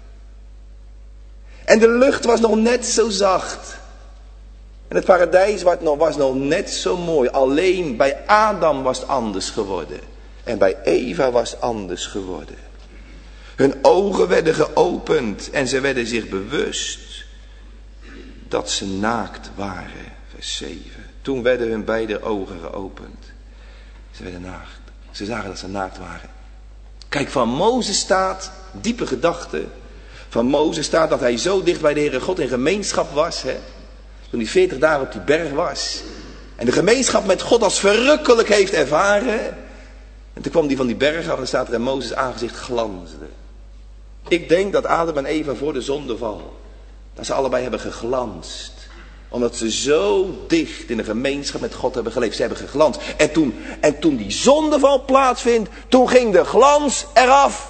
En de lucht was nog net zo zacht. En het paradijs was nog, was nog net zo mooi. Alleen bij Adam was het anders geworden. En bij Eva was het anders geworden. Hun ogen werden geopend en ze werden zich bewust dat ze naakt waren. Vers zeven. Toen werden hun beide ogen geopend. Ze werden naakt. Ze zagen dat ze naakt waren. Kijk, van Mozes staat, diepe gedachte. Van Mozes staat dat hij zo dicht bij de Heere God in gemeenschap was. Hè? Toen hij veertig dagen op die berg was. En de gemeenschap met God als verrukkelijk heeft ervaren. En toen kwam hij van die berg af en staat er en Mozes aangezicht glansde. Ik denk dat Adam en Eva voor de zondeval, dat ze allebei hebben geglanst. Omdat ze zo dicht in de gemeenschap met God hebben geleefd. Ze hebben geglanst. En toen, en toen die zondeval plaatsvindt, toen ging de glans eraf.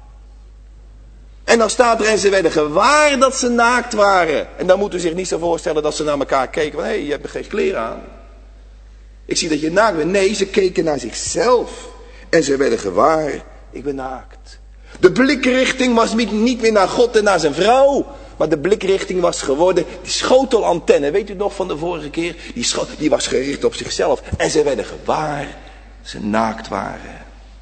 En dan staat er en ze werden gewaar dat ze naakt waren. En dan moet u zich niet zo voorstellen dat ze naar elkaar keken. Van, hé, hey, je hebt geen kleren aan. Ik zie dat je naakt bent. Nee, ze keken naar zichzelf. En ze werden gewaar, ik ben naakt. De blikrichting was niet, niet meer naar God en naar zijn vrouw. Maar de blikrichting was geworden, die schotelantenne, weet u nog van de vorige keer? Die, scho- die was gericht op zichzelf. En ze werden gewaar, ze naakt waren.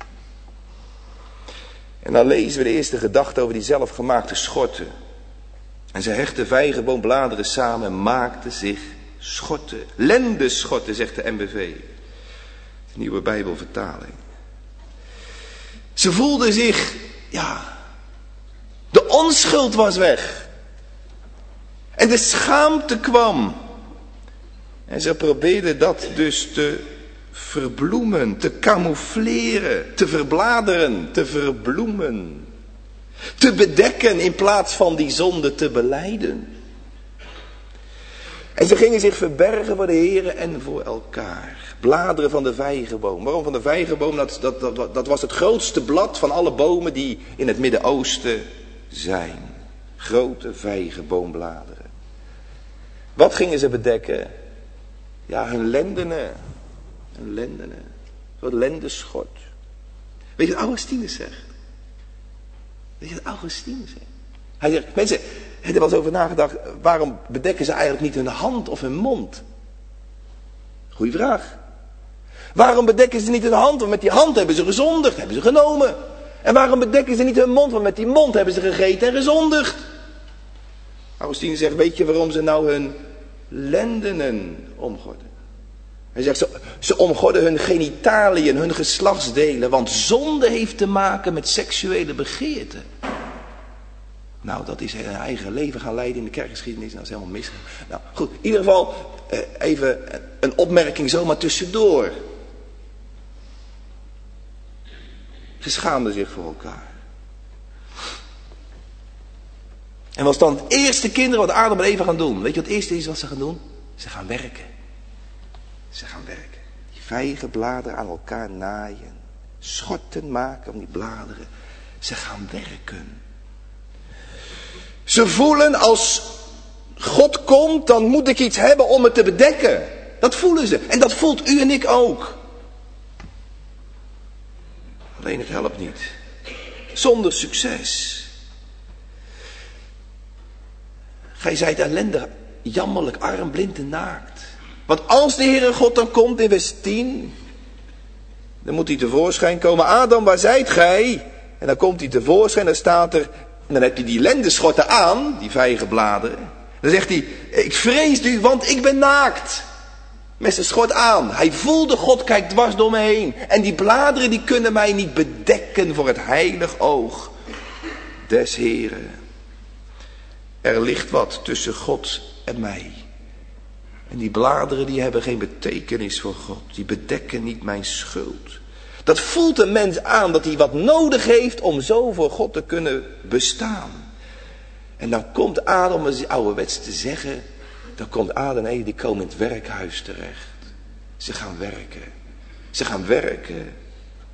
En dan lezen we de eerste gedachte over die zelfgemaakte schorten. En ze hechten vijgenboombladeren samen en maakten zich schorten. Lendeschorten, zegt de N B V. De nieuwe Bijbelvertaling. Ze voelden zich, ja, de onschuld was weg. En de schaamte kwam. En ze probeerden dat dus te verbloemen, te camoufleren, te verbladeren, te verbloemen. Te bedekken in plaats van die zonde te belijden. En ze gingen zich verbergen voor de Heere en voor elkaar. Bladeren van de vijgenboom. Waarom van de vijgenboom? Dat, dat, dat, dat was het grootste blad van alle bomen die in het Midden-Oosten zijn. Grote vijgenboombladeren. Wat gingen ze bedekken? Ja, hun lendenen. Hun lendenen. Wat lendeschort. Weet je wat Augustinus zegt? Weet je wat Augustinus zegt? Hij zegt, mensen, heb er wel eens over nagedacht, waarom bedekken ze eigenlijk niet hun hand of hun mond? Goeie vraag. Waarom bedekken ze niet hun hand? Want met die hand hebben ze gezondigd, hebben ze genomen. En waarom bedekken ze niet hun mond? Want met die mond hebben ze gegeten en gezondigd. Augustinus zegt, weet je waarom ze nou hun lendenen omgorden? Hij zegt, ze, ze omgorden hun genitaliën, hun geslachtsdelen. Want zonde heeft te maken met seksuele begeerte. Nou, dat is een eigen leven gaan leiden in de kerkgeschiedenis. Nou, dat is helemaal mis. Nou, goed. In ieder geval, eh, even een opmerking zomaar tussendoor. Ze schaamden zich voor elkaar. En wat dan het eerste kinderen wat Adam en Eva gaan doen? Weet je wat het eerste is wat ze gaan doen? Ze gaan werken. Ze gaan werken. Die vijgenbladeren aan elkaar naaien. Schorten maken om die bladeren. Ze gaan werken. Ze voelen als God komt, dan moet ik iets hebben om het te bedekken. Dat voelen ze. En dat voelt u en ik ook. Alleen het helpt niet. Zonder succes. Gij zijt ellendig, jammerlijk, arm, blind en naakt. Want als de Heere God dan komt in vers tien, dan moet hij tevoorschijn komen. Adam, waar zijt gij? En dan komt hij tevoorschijn, dan staat er, en dan heb je die lendeschorten aan, die vijgenbladeren. Dan zegt hij, ik vrees u, want ik ben naakt. Met zijn schort aan. Hij voelde, God kijkt dwars door me heen. En die bladeren die kunnen mij niet bedekken voor het heilig oog des Heren. Er ligt wat tussen God en mij. En die bladeren die hebben geen betekenis voor God. Die bedekken niet mijn schuld. Dat voelt een mens aan dat hij wat nodig heeft om zo voor God te kunnen bestaan. En dan komt Adam, om het ouderwets te zeggen, dan komt Adam en Eva, die komen in het werkhuis terecht. Ze gaan werken. Ze gaan werken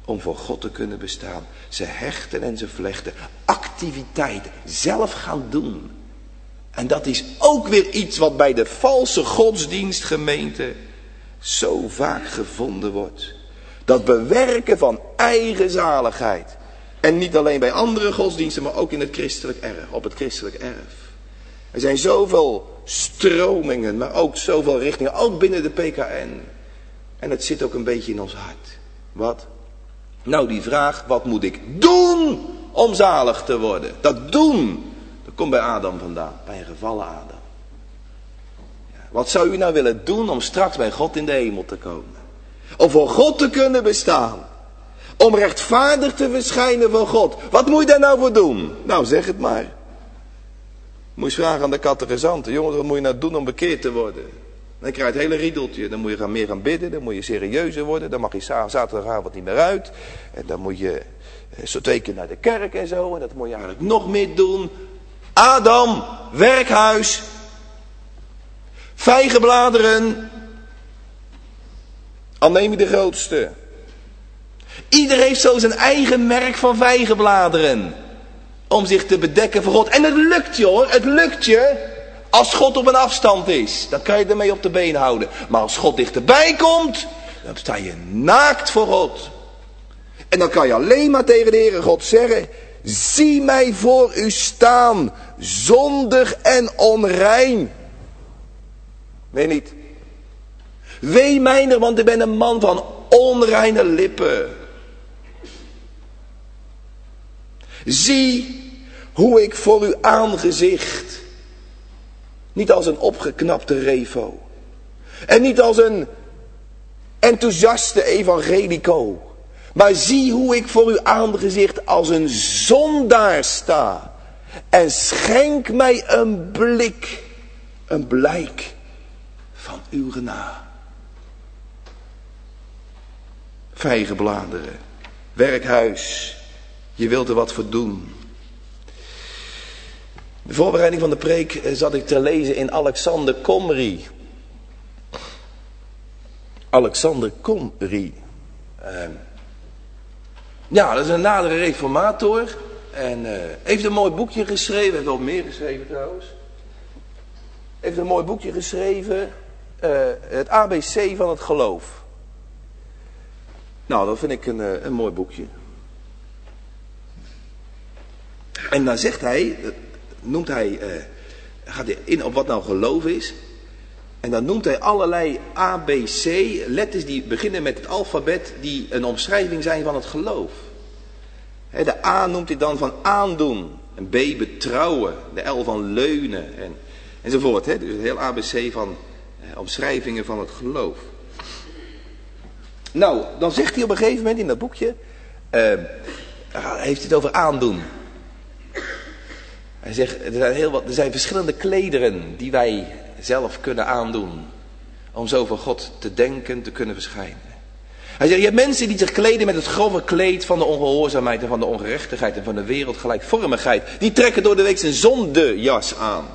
om voor God te kunnen bestaan. Ze hechten en ze vlechten. Activiteiten. Zelf gaan doen. En dat is ook weer iets wat bij de valse godsdienstgemeente zo vaak gevonden wordt. Dat bewerken van eigen zaligheid. En niet alleen bij andere godsdiensten, maar ook in het christelijk erf, op het christelijk erf. Er zijn zoveel stromingen, maar ook zoveel richtingen, ook binnen de P K N. En het zit ook een beetje in ons hart. Wat? Nou, die vraag, wat moet ik doen om zalig te worden? Dat doen, dat komt bij Adam vandaan, bij een gevallen Adam. Ja, wat zou u nou willen doen om straks bij God in de hemel te komen? Om voor God te kunnen bestaan. Om rechtvaardig te verschijnen voor God. Wat moet je daar nou voor doen? Nou, zeg het maar. Moet je vragen aan de catechizanten. Jongens, wat moet je nou doen om bekeerd te worden? Dan krijg je het hele riedeltje. Dan moet je gaan meer gaan bidden. Dan moet je serieuzer worden. Dan mag je zaterdagavond niet meer uit. En dan moet je zo twee keer naar de kerk en zo. En dat moet je eigenlijk nog meer doen. Adam, werkhuis. Vijgenbladeren. Al neem je de grootste. Iedereen heeft zo zijn eigen merk van vijgenbladeren. Om zich te bedekken voor God. En het lukt je hoor, het lukt je. Als God op een afstand is, dan kan je ermee op de been houden. Maar als God dichterbij komt, dan sta je naakt voor God. En dan kan je alleen maar tegen de Heere God zeggen: zie mij voor u staan, zondig en onrein. Nee niet. Wee mijner, want ik ben een man van onreine lippen. Zie hoe ik voor uw aangezicht, niet als een opgeknapte revo, en niet als een enthousiaste evangelico, maar zie hoe ik voor uw aangezicht als een zondaar sta. En schenk mij een blik, een blijk van uw genade. Vijgenbladeren, werkhuis, je wilt er wat voor doen. De voorbereiding van de preek zat ik te lezen in Alexander Comrie. Alexander Comrie. Uh, ja, dat is een nadere reformator. En uh, heeft een mooi boekje geschreven. Heeft wel meer geschreven trouwens. Heeft een mooi boekje geschreven. Uh, het A B C van het geloof. Nou, dat vind ik een, uh, een mooi boekje. En dan zegt hij, noemt hij, uh, gaat hij in op wat nou geloof is. En dan noemt hij allerlei A, B, C, letters die beginnen met het alfabet, die een omschrijving zijn van het geloof. He, de A noemt hij dan van aandoen, een B betrouwen, de L van leunen en, enzovoort. He. Dus het heel A B C van eh, omschrijvingen van het geloof. Nou, dan zegt hij op een gegeven moment in dat boekje, uh, heeft hij het over aandoen. Hij zegt, er zijn, heel wat, er zijn verschillende klederen die wij zelf kunnen aandoen. Om zo voor God te denken, te kunnen verschijnen. Hij zegt, je hebt mensen die zich kleden met het grove kleed van de ongehoorzaamheid en van de ongerechtigheid en van de wereldgelijkvormigheid. Die trekken door de week zijn zondejas aan.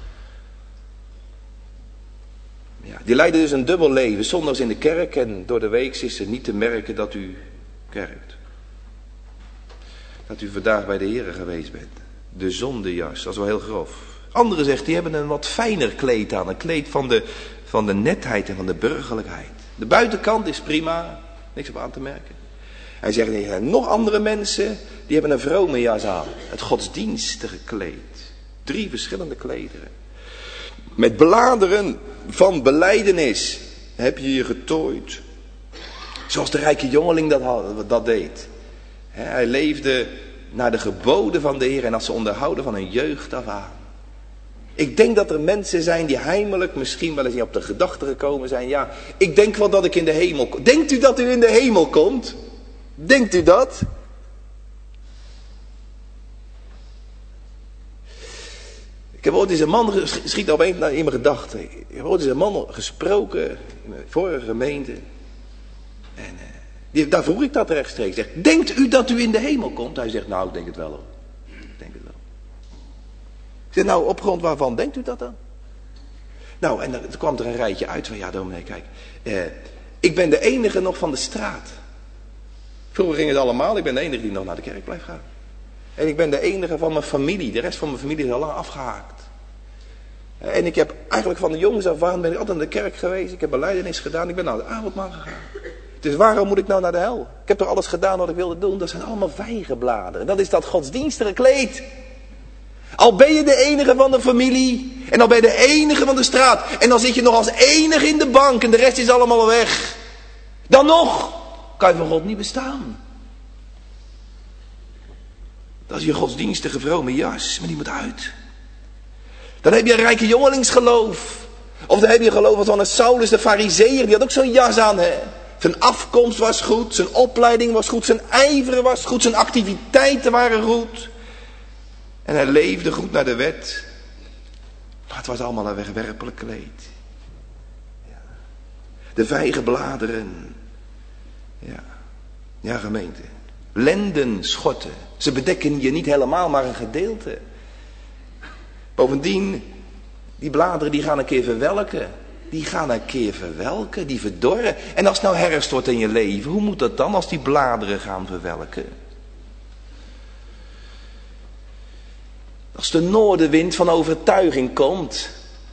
Ja, die leiden dus een dubbel leven. Zondags in de kerk en door de week is er niet te merken dat u kerkt. Dat u vandaag bij de Heere geweest bent. De zondejas, dat is wel heel grof. Anderen zegt, die hebben een wat fijner kleed aan. Een kleed van de, van de netheid en van de burgerlijkheid. De buitenkant is prima, niks op aan te merken. Hij zegt, nee, nog andere mensen, die hebben een vrome jas aan. Het godsdienstige kleed. Drie verschillende klederen. Met bladeren van belijdenis heb je je getooid. Zoals de rijke jongeling dat, had, dat deed. He, hij leefde naar de geboden van de Heer en had ze onderhouden van een jeugd af aan. Ik denk dat er mensen zijn die heimelijk misschien wel eens op de gedachte gekomen zijn. Ja, ik denk wel dat ik in de hemel kom. Denkt u dat u in de hemel komt? Denkt u dat? Ik heb ooit eens een man, schiet opeens in mijn gedachten. Ik heb ooit eens een man gesproken in mijn vorige gemeente. En uh, die, daar vroeg ik dat rechtstreeks. Zeg, denkt u dat u in de hemel komt? Hij zegt, nou, ik denk het wel hoor. Ik denk het wel. Ik zeg, nou, op grond waarvan denkt u dat dan? Nou, en dan kwam er een rijtje uit van, ja dominee, kijk. Uh, ik ben de enige nog van de straat. Vroeger ging het allemaal. Ik ben de enige die nog naar de kerk blijft gaan. En ik ben de enige van mijn familie. De rest van mijn familie is al lang afgehaakt. En ik heb eigenlijk van de jongens af aan ben ik altijd naar de kerk geweest. Ik heb belijdenis gedaan. Ik ben naar de avondmaal gegaan. Dus waarom moet ik nou naar de hel? Ik heb toch alles gedaan wat ik wilde doen. Dat zijn allemaal vijgenbladeren. Dat is dat godsdienstige kleed. Al ben je de enige van de familie. En al ben je de enige van de straat. En dan zit je nog als enige in de bank. En de rest is allemaal weg. Dan nog kan je van God niet bestaan. Dat is je godsdienstige vrome jas. Maar die moet uit. Dan heb je een rijke jongelingsgeloof. Of dan heb je geloof van een Saulus de Farizeeër. Die had ook zo'n jas aan. Hè? Zijn afkomst was goed. Zijn opleiding was goed. Zijn ijver was goed. Zijn activiteiten waren goed. En hij leefde goed naar de wet. Maar het was allemaal een wegwerpelijk kleed. Ja. De vijgenbladeren. Ja. Ja, gemeente. Lendenschorten. Ze bedekken je niet helemaal, maar een gedeelte. Bovendien, die bladeren die gaan een keer verwelken. Die gaan een keer verwelken, die verdorren. En als het nou herfst wordt in je leven, hoe moet dat dan als die bladeren gaan verwelken? Als de noordenwind van overtuiging komt,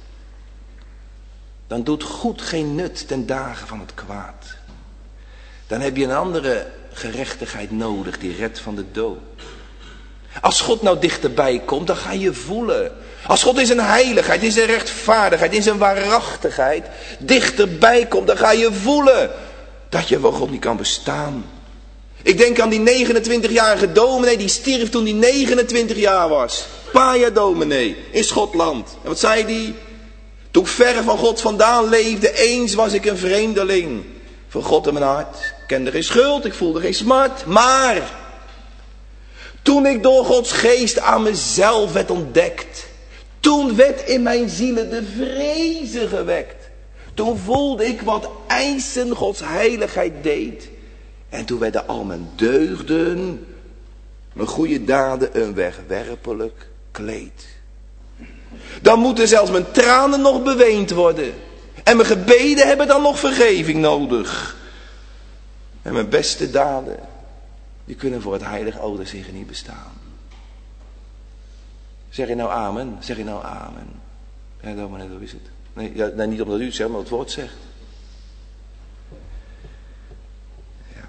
dan doet goed geen nut ten dagen van het kwaad. Dan heb je een andere gerechtigheid nodig, die redt van de dood. Als God nou dichterbij komt, dan ga je voelen. Als God in zijn heiligheid, in zijn rechtvaardigheid, in zijn waarachtigheid dichterbij komt, dan ga je voelen dat je voor God niet kan bestaan. Ik denk aan die negenentwintigjarige dominee, die stierf toen hij negenentwintig jaar was. Paja dominee, in Schotland. En wat zei die? Toen ik ver van God vandaan leefde, eens was ik een vreemdeling. Voor God in mijn hart. Ik kende geen schuld, ik voelde geen smart. Maar toen ik door Gods geest aan mezelf werd ontdekt, toen werd in mijn zielen de vrezen gewekt. Toen voelde ik wat eisen Gods heiligheid deed. En toen werden al mijn deugden, mijn goede daden, een wegwerpelijk kleed. Dan moeten zelfs mijn tranen nog beweend worden. En mijn gebeden hebben dan nog vergeving nodig. En mijn beste daden, die kunnen voor het heilige ouderzegen niet bestaan. Zeg je nou amen? Zeg je nou amen? Ja, dominee, hoe is het? Nee, ja, nee, niet omdat u het zegt, maar het woord zegt. Ja.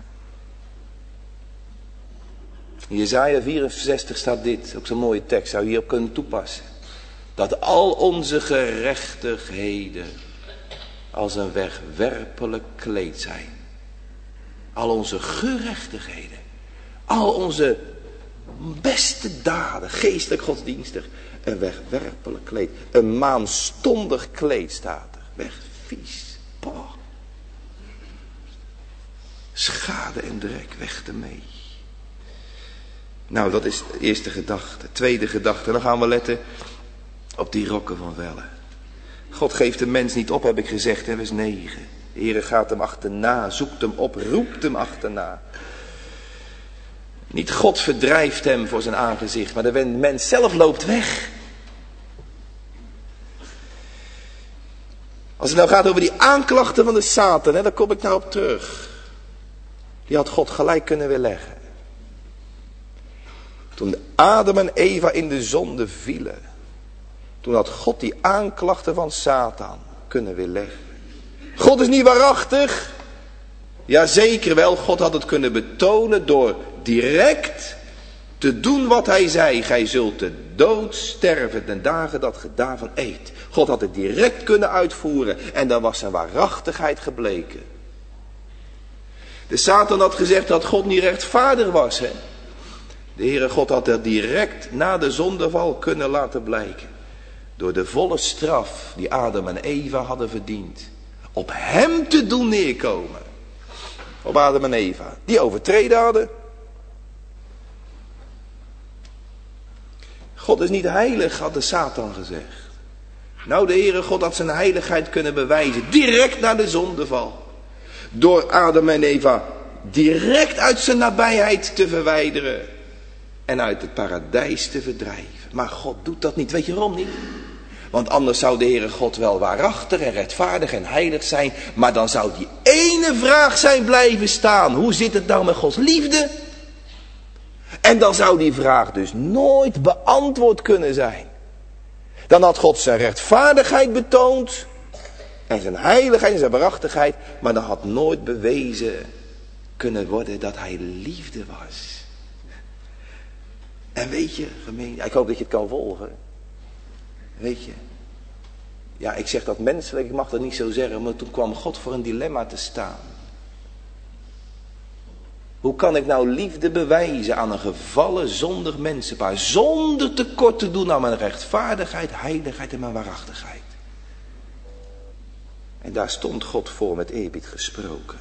In Jesaja vierenzestig staat dit, ook zo'n mooie tekst, zou je hierop kunnen toepassen. Dat al onze gerechtigheden als een wegwerpelijk kleed zijn. Al onze gerechtigheden. Al onze beste daden, geestelijk godsdienstig. Een wegwerpelijk kleed. Een maandstondig kleed staat er. Weg, vies. Poh. Schade en drek, weg ermee. Nou, dat is de eerste gedachte. Tweede gedachte, dan gaan we letten op die rokken van Welle. God geeft de mens niet op, heb ik gezegd in vers negen. De Heere gaat hem achterna, zoekt hem op, roept hem achterna. Niet God verdrijft hem voor zijn aangezicht, maar de mens zelf loopt weg. Als het nou gaat over die aanklachten van de Satan, hè, daar kom ik nou op terug. Die had God gelijk kunnen weerleggen. Toen Adam en Eva in de zonde vielen, toen had God die aanklachten van Satan kunnen weerleggen. God is niet waarachtig. Jazeker wel, God had het kunnen betonen door direct te doen wat hij zei. Gij zult de dood sterven ten dagen dat ge daarvan eet. God had het direct kunnen uitvoeren en dan was zijn waarachtigheid gebleken. De Satan had gezegd dat God niet rechtvaardig was. Hè? De Heere God had er direct na de zondeval kunnen laten blijken. Door de volle straf die Adam en Eva hadden verdiend. Op hem te doen neerkomen. Op Adam en Eva. Die overtreden hadden. God is niet heilig, had de Satan gezegd. Nou, de Heere God had zijn heiligheid kunnen bewijzen. Direct na de zondeval. Door Adam en Eva direct uit zijn nabijheid te verwijderen. En uit het paradijs te verdrijven. Maar God doet dat niet. Weet je waarom niet? Want anders zou de Heere God wel waarachtig en rechtvaardig en heilig zijn. Maar dan zou die ene vraag zijn blijven staan. Hoe zit het nou met Gods liefde? En dan zou die vraag dus nooit beantwoord kunnen zijn. Dan had God zijn rechtvaardigheid betoond. En zijn heiligheid en zijn waarachtigheid. Maar dan had nooit bewezen kunnen worden dat hij liefde was. En weet je, gemeente, ik hoop dat je het kan volgen. Weet je. Ja, ik zeg dat menselijk, ik mag dat niet zo zeggen. Maar toen kwam God voor een dilemma te staan. Hoe kan ik nou liefde bewijzen aan een gevallen zondig mensenpaar. Zonder tekort te doen aan mijn rechtvaardigheid, heiligheid en mijn waarachtigheid. En daar stond God voor met eerbied gesproken.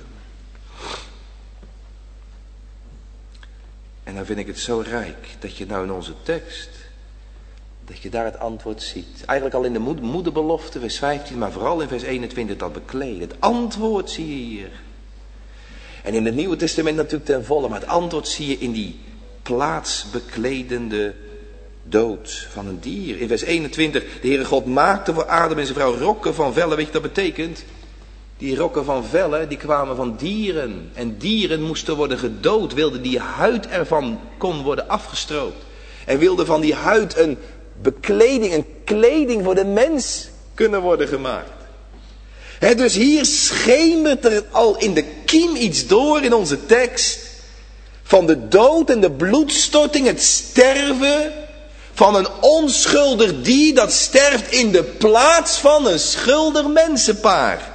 En dan vind ik het zo rijk dat je nou in onze tekst, dat je daar het antwoord ziet. Eigenlijk al in de moederbelofte, vers vijftien, maar vooral in vers eenentwintig dat bekleden. Het antwoord zie je hier. En in het Nieuwe Testament natuurlijk ten volle, maar het antwoord zie je in die plaatsbekledende dood van een dier. In vers eenentwintig, de Heere God maakte voor Adam en zijn vrouw rokken van vellen. Weet je wat dat betekent? Die rokken van vellen, die kwamen van dieren. En dieren moesten worden gedood, wilde die huid ervan kon worden afgestroopt. En wilde van die huid een bekleding, een kleding voor de mens kunnen worden gemaakt. He, dus hier schemert er al in de kiem iets door in onze tekst. Van de dood en de bloedstorting, het sterven van een onschuldig dier dat sterft in de plaats van een schuldig mensenpaar.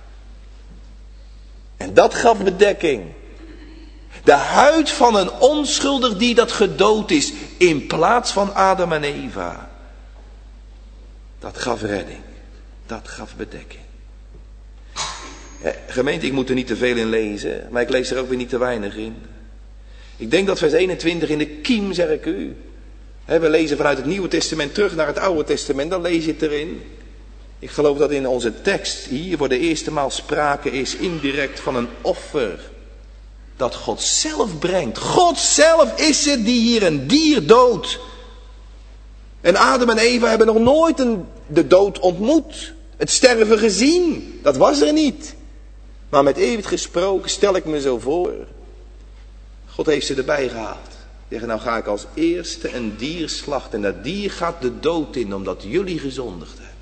En dat gaf bedekking. De huid van een onschuldig dier dat gedood is in plaats van Adam en Eva. Dat gaf redding. Dat gaf bedekking. Ja, gemeente, ik moet er niet te veel in lezen, maar ik lees er ook weer niet te weinig in. Ik denk dat vers eenentwintig in de kiem, zeg ik u. He, we lezen vanuit het Nieuwe Testament terug naar het Oude Testament, dan lees je het erin. Ik geloof dat in onze tekst hier voor de eerste maal sprake is indirect van een offer. Dat God zelf brengt. God zelf is het die hier een dier doodt. En Adam en Eva hebben nog nooit een, de dood ontmoet. Het sterven gezien. Dat was er niet. Maar met eeuwig gesproken stel ik me zo voor. God heeft ze erbij gehaald. Zeggen, nou ga ik als eerste een dier slachten. En dat dier gaat de dood in omdat jullie gezondigd hebben.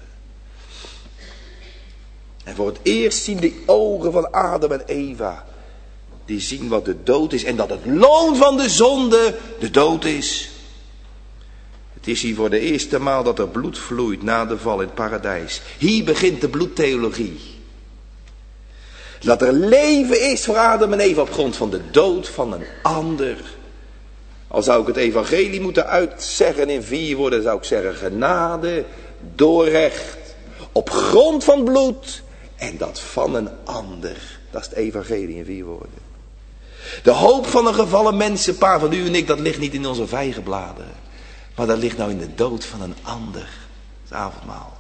En voor het eerst zien de ogen van Adam en Eva. Die zien wat de dood is. En dat het loon van de zonde de dood is. Het is hier voor de eerste maal dat er bloed vloeit na de val in het paradijs. Hier begint de bloedtheologie. Dat er leven is voor Adam en Eva op grond van de dood van een ander. Al zou ik het evangelie moeten uitzeggen in vier woorden, zou ik zeggen genade door recht. Op grond van bloed en dat van een ander. Dat is het evangelie in vier woorden. De hoop van een gevallen mensenpaar van u en ik, dat ligt niet in onze vijgenbladeren. Maar dat ligt nou in de dood van een ander. Het avondmaal.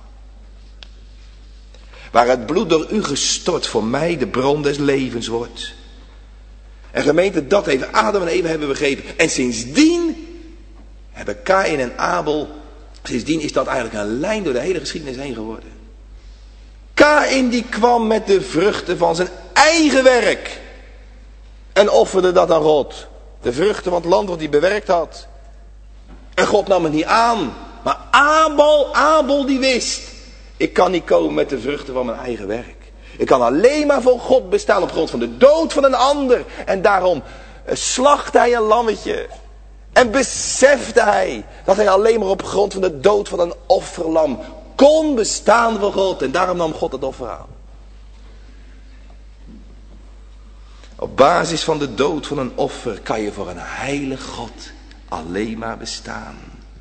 Waar het bloed door u gestort voor mij de bron des levens wordt. En gemeente, dat heeft Adam en Eva hebben begrepen. En sindsdien hebben Kaïn en Abel, sindsdien is dat eigenlijk een lijn door de hele geschiedenis heen geworden. Kaïn die kwam met de vruchten van zijn eigen werk. En offerde dat aan God. De vruchten van het land wat hij bewerkt had. En God nam het niet aan. Maar Abel, Abel die wist. Ik kan niet komen met de vruchten van mijn eigen werk. Ik kan alleen maar voor God bestaan op grond van de dood van een ander. En daarom slachtte hij een lammetje. En besefte hij dat hij alleen maar op grond van de dood van een offerlam kon bestaan voor God. En daarom nam God het offer aan. Op basis van de dood van een offer kan je voor een heilig God alleen maar bestaan.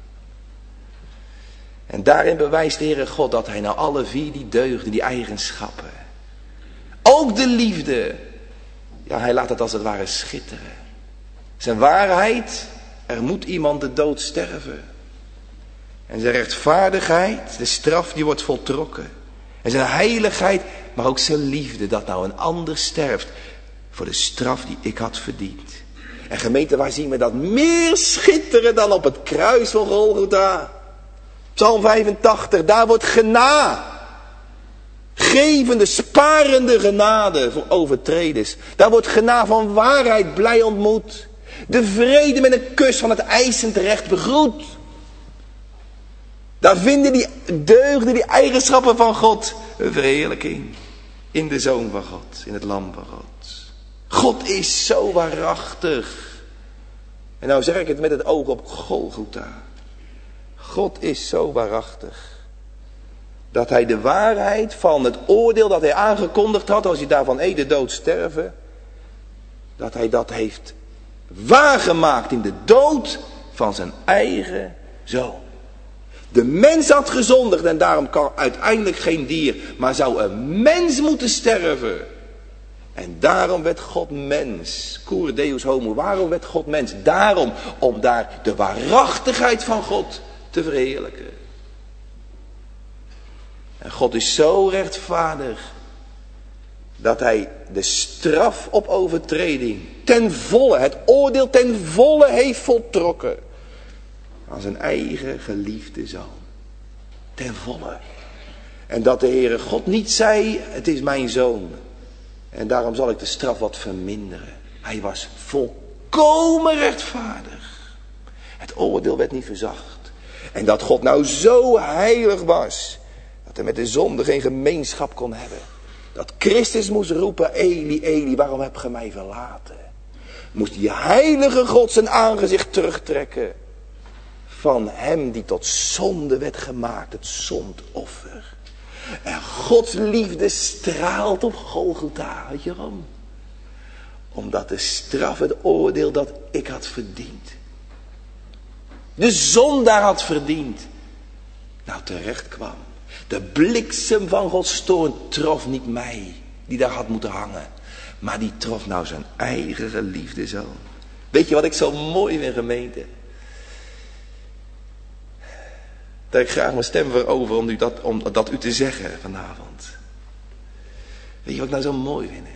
En daarin bewijst de Heere God dat hij nou alle vier die deugden, die eigenschappen. Ook de liefde. Ja, hij laat het als het ware schitteren. Zijn waarheid, er moet iemand de dood sterven. En zijn rechtvaardigheid, de straf die wordt voltrokken. En zijn heiligheid, maar ook zijn liefde, dat nou een ander sterft voor de straf die ik had verdiend. En gemeente, waar zien we dat meer schitteren dan op het kruis van Golgotha? Psalm vijfentachtig, daar wordt gena. Gevende, sparende genade voor overtreders. Daar wordt gena van waarheid blij ontmoet. De vrede met een kus van het eisend recht begroet. Daar vinden die deugden, die eigenschappen van God een verheerlijking. In de Zoon van God, in het Lam van God. God is zo waarachtig. En nou zeg ik het met het oog op Golgotha. God is zo waarachtig. Dat hij de waarheid van het oordeel dat hij aangekondigd had, als je daarvan eet de dood sterven. Dat hij dat heeft waargemaakt in de dood van zijn eigen Zoon. De mens had gezondigd en daarom kan uiteindelijk geen dier, maar zou een mens moeten sterven. En daarom werd God mens. Cur Deus homo. Waarom werd God mens? Daarom, om daar de waarachtigheid van God te verheerlijken. En God is zo rechtvaardig dat hij de straf op overtreding ten volle, het oordeel ten volle heeft voltrokken aan zijn eigen geliefde Zoon. Ten volle. En dat de Heere God niet zei, het is mijn Zoon. En daarom zal ik de straf wat verminderen. Hij was volkomen rechtvaardig. Het oordeel werd niet verzacht. En dat God nou zo heilig was, dat hij met de zonde geen gemeenschap kon hebben. Dat Christus moest roepen, Eli, Eli, waarom heb je mij verlaten? Moest die heilige God zijn aangezicht terugtrekken. Van hem die tot zonde werd gemaakt, het zondoffer. En Gods liefde straalt op Golgotha, weet je waarom? Omdat de straf, het oordeel dat ik had verdiend. De zondaar had verdiend. Nou terecht kwam. De bliksem van Gods toorn trof niet mij, die daar had moeten hangen. Maar die trof nou zijn eigen geliefde Zoon. Weet je wat ik zo mooi vind, gemeente? Daar ik graag mijn stem verover om, u dat, om dat u te zeggen vanavond. Weet je wat ik nou zo mooi vind?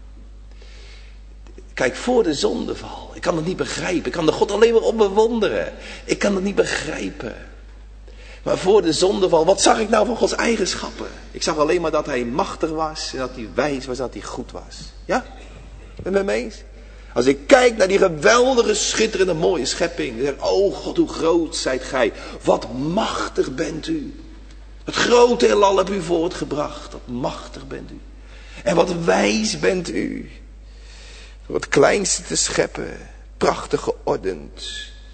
Kijk, voor de zondeval. Ik kan het niet begrijpen. Ik kan de God alleen maar op bewonderen. Ik kan het niet begrijpen. Maar voor de zondeval, wat zag ik nou van Gods eigenschappen? Ik zag alleen maar dat hij machtig was. En dat hij wijs was, dat hij goed was. Ja? Ben je het mee eens? Als ik kijk naar die geweldige, schitterende, mooie schepping. Dan zeg ik, oh God, hoe groot zijt gij. Wat machtig bent u. Het grote heelal heb u voortgebracht. Wat machtig bent u. En wat wijs bent u. Door het kleinste te scheppen. Prachtig geordend.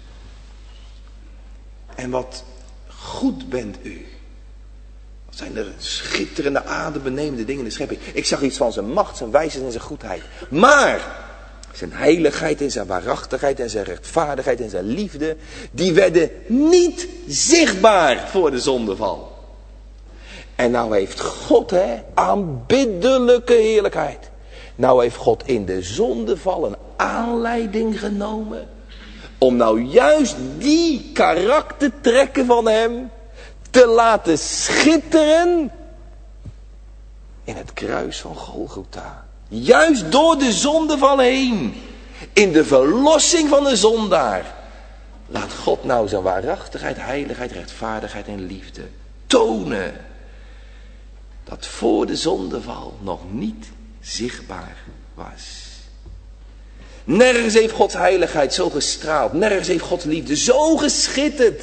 En wat goed bent u. Wat zijn er schitterende, adembenemende dingen in de schepping. Ik zag iets van zijn macht, zijn wijsheid en zijn goedheid. Maar zijn heiligheid en zijn waarachtigheid en zijn rechtvaardigheid en zijn liefde, die werden niet zichtbaar voor de zondeval. En nou heeft God, hè, aanbiddelijke heerlijkheid. Nou heeft God in de zondeval een aanleiding genomen. Om nou juist die karaktertrekken van hem te laten schitteren in het kruis van Golgotha. Juist door de zondeval heen. In de verlossing van de zondaar. Laat God nou zijn waarachtigheid, heiligheid, rechtvaardigheid en liefde tonen. Dat voor de zondeval nog niet zichtbaar was. Nergens heeft Gods heiligheid zo gestraald. Nergens heeft Gods liefde zo geschitterd.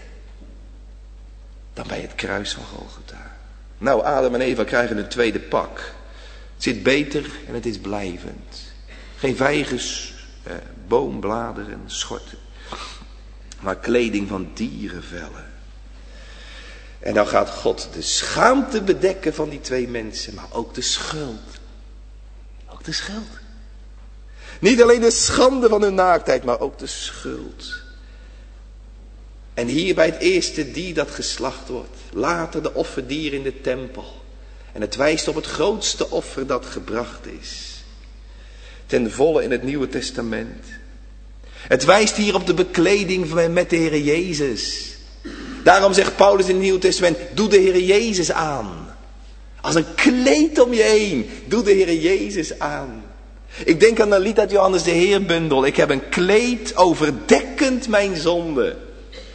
Dan bij het kruis van Golgotha. Nou, Adam en Eva krijgen een tweede pak. Het zit beter en het is blijvend. Geen vijgers, eh, boombladeren, schorten. Maar kleding van dierenvellen. En dan gaat God de schaamte bedekken van die twee mensen. Maar ook de schuld. Ook de schuld. Niet alleen de schande van hun naaktheid, maar ook de schuld. En hier bij het eerste dier dat geslacht wordt. Later de offerdier in de tempel. En het wijst op het grootste offer dat gebracht is. Ten volle in het Nieuwe Testament. Het wijst hier op de bekleding met de Heer Jezus. Daarom zegt Paulus in het Nieuwe Testament, doe de Heer Jezus aan. Als een kleed om je heen, doe de Heer Jezus aan. Ik denk aan een lied uit Johannes de Heerbundel. Ik heb een kleed overdekkend mijn zonde.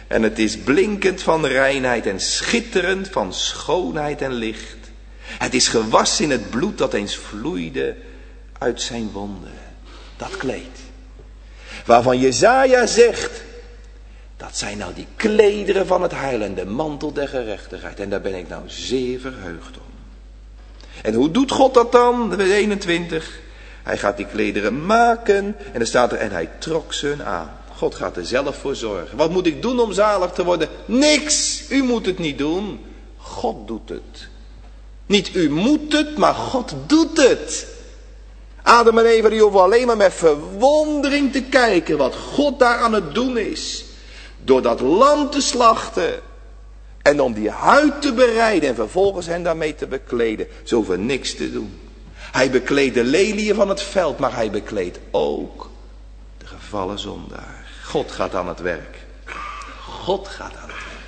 En het is blinkend van reinheid en schitterend van schoonheid en licht. Het is gewassen in het bloed dat eens vloeide uit zijn wonden. Dat kleed. Waarvan Jesaja zegt, dat zijn nou die klederen van het heil en de mantel der gerechtigheid. En daar ben ik nou zeer verheugd om. En hoe doet God dat dan? Vers eenentwintig. Hij gaat die klederen maken en er staat er, en hij trok ze aan. God gaat er zelf voor zorgen. Wat moet ik doen om zalig te worden? Niks. U moet het niet doen. God doet het. Niet u moet het, maar God doet het. Adam en Eva die hoeven alleen maar met verwondering te kijken wat God daar aan het doen is. Door dat lam te slachten. En om die huid te bereiden en vervolgens hen daarmee te bekleden. Ze hoeven niks te doen. Hij bekleedt de leliën van het veld, maar hij bekleedt ook de gevallen zondaar. God gaat aan het werk. God gaat aan het werk.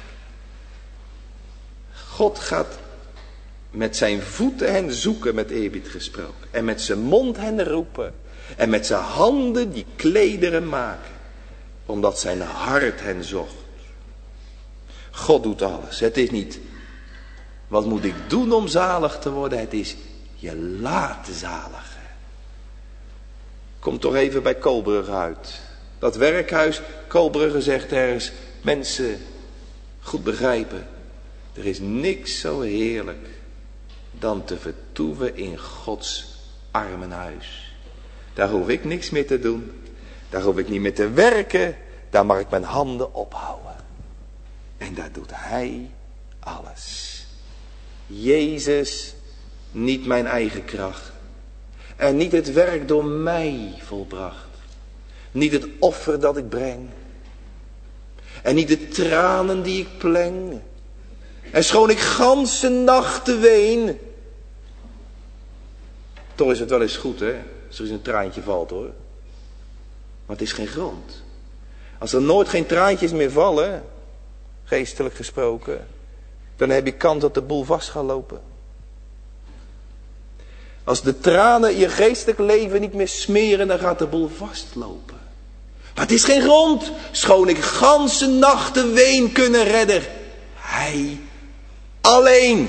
God gaat met zijn voeten hen zoeken, met eerbied gesproken. En met zijn mond hen roepen. En met zijn handen die klederen maken. Omdat zijn hart hen zocht. God doet alles. Het is niet, wat moet ik doen om zalig te worden? Het is, je laten zaligen. Kom toch even bij Koolbrugge uit. Dat werkhuis, Koolbrugge zegt ergens, mensen goed begrijpen. Er is niks zo heerlijk dan te vertoeven in Gods armenhuis. Daar hoef ik niks meer te doen. Daar hoef ik niet meer te werken. Daar mag ik mijn handen ophouden. En daar doet hij alles. Jezus, niet mijn eigen kracht. En niet het werk door mij volbracht. Niet het offer dat ik breng. En niet de tranen die ik pleng. En schoon ik ganse nachten ween. Toch is het wel eens goed, hè. Als er eens een traantje valt, hoor. Maar het is geen grond. Als er nooit geen traantjes meer vallen, geestelijk gesproken, dan heb je kans dat de boel vast gaat lopen. Als de tranen je geestelijk leven niet meer smeren, dan gaat de boel vastlopen. Maar het is geen grond. Schoon ik ganse nachten ween kunnen redden. Hij alleen.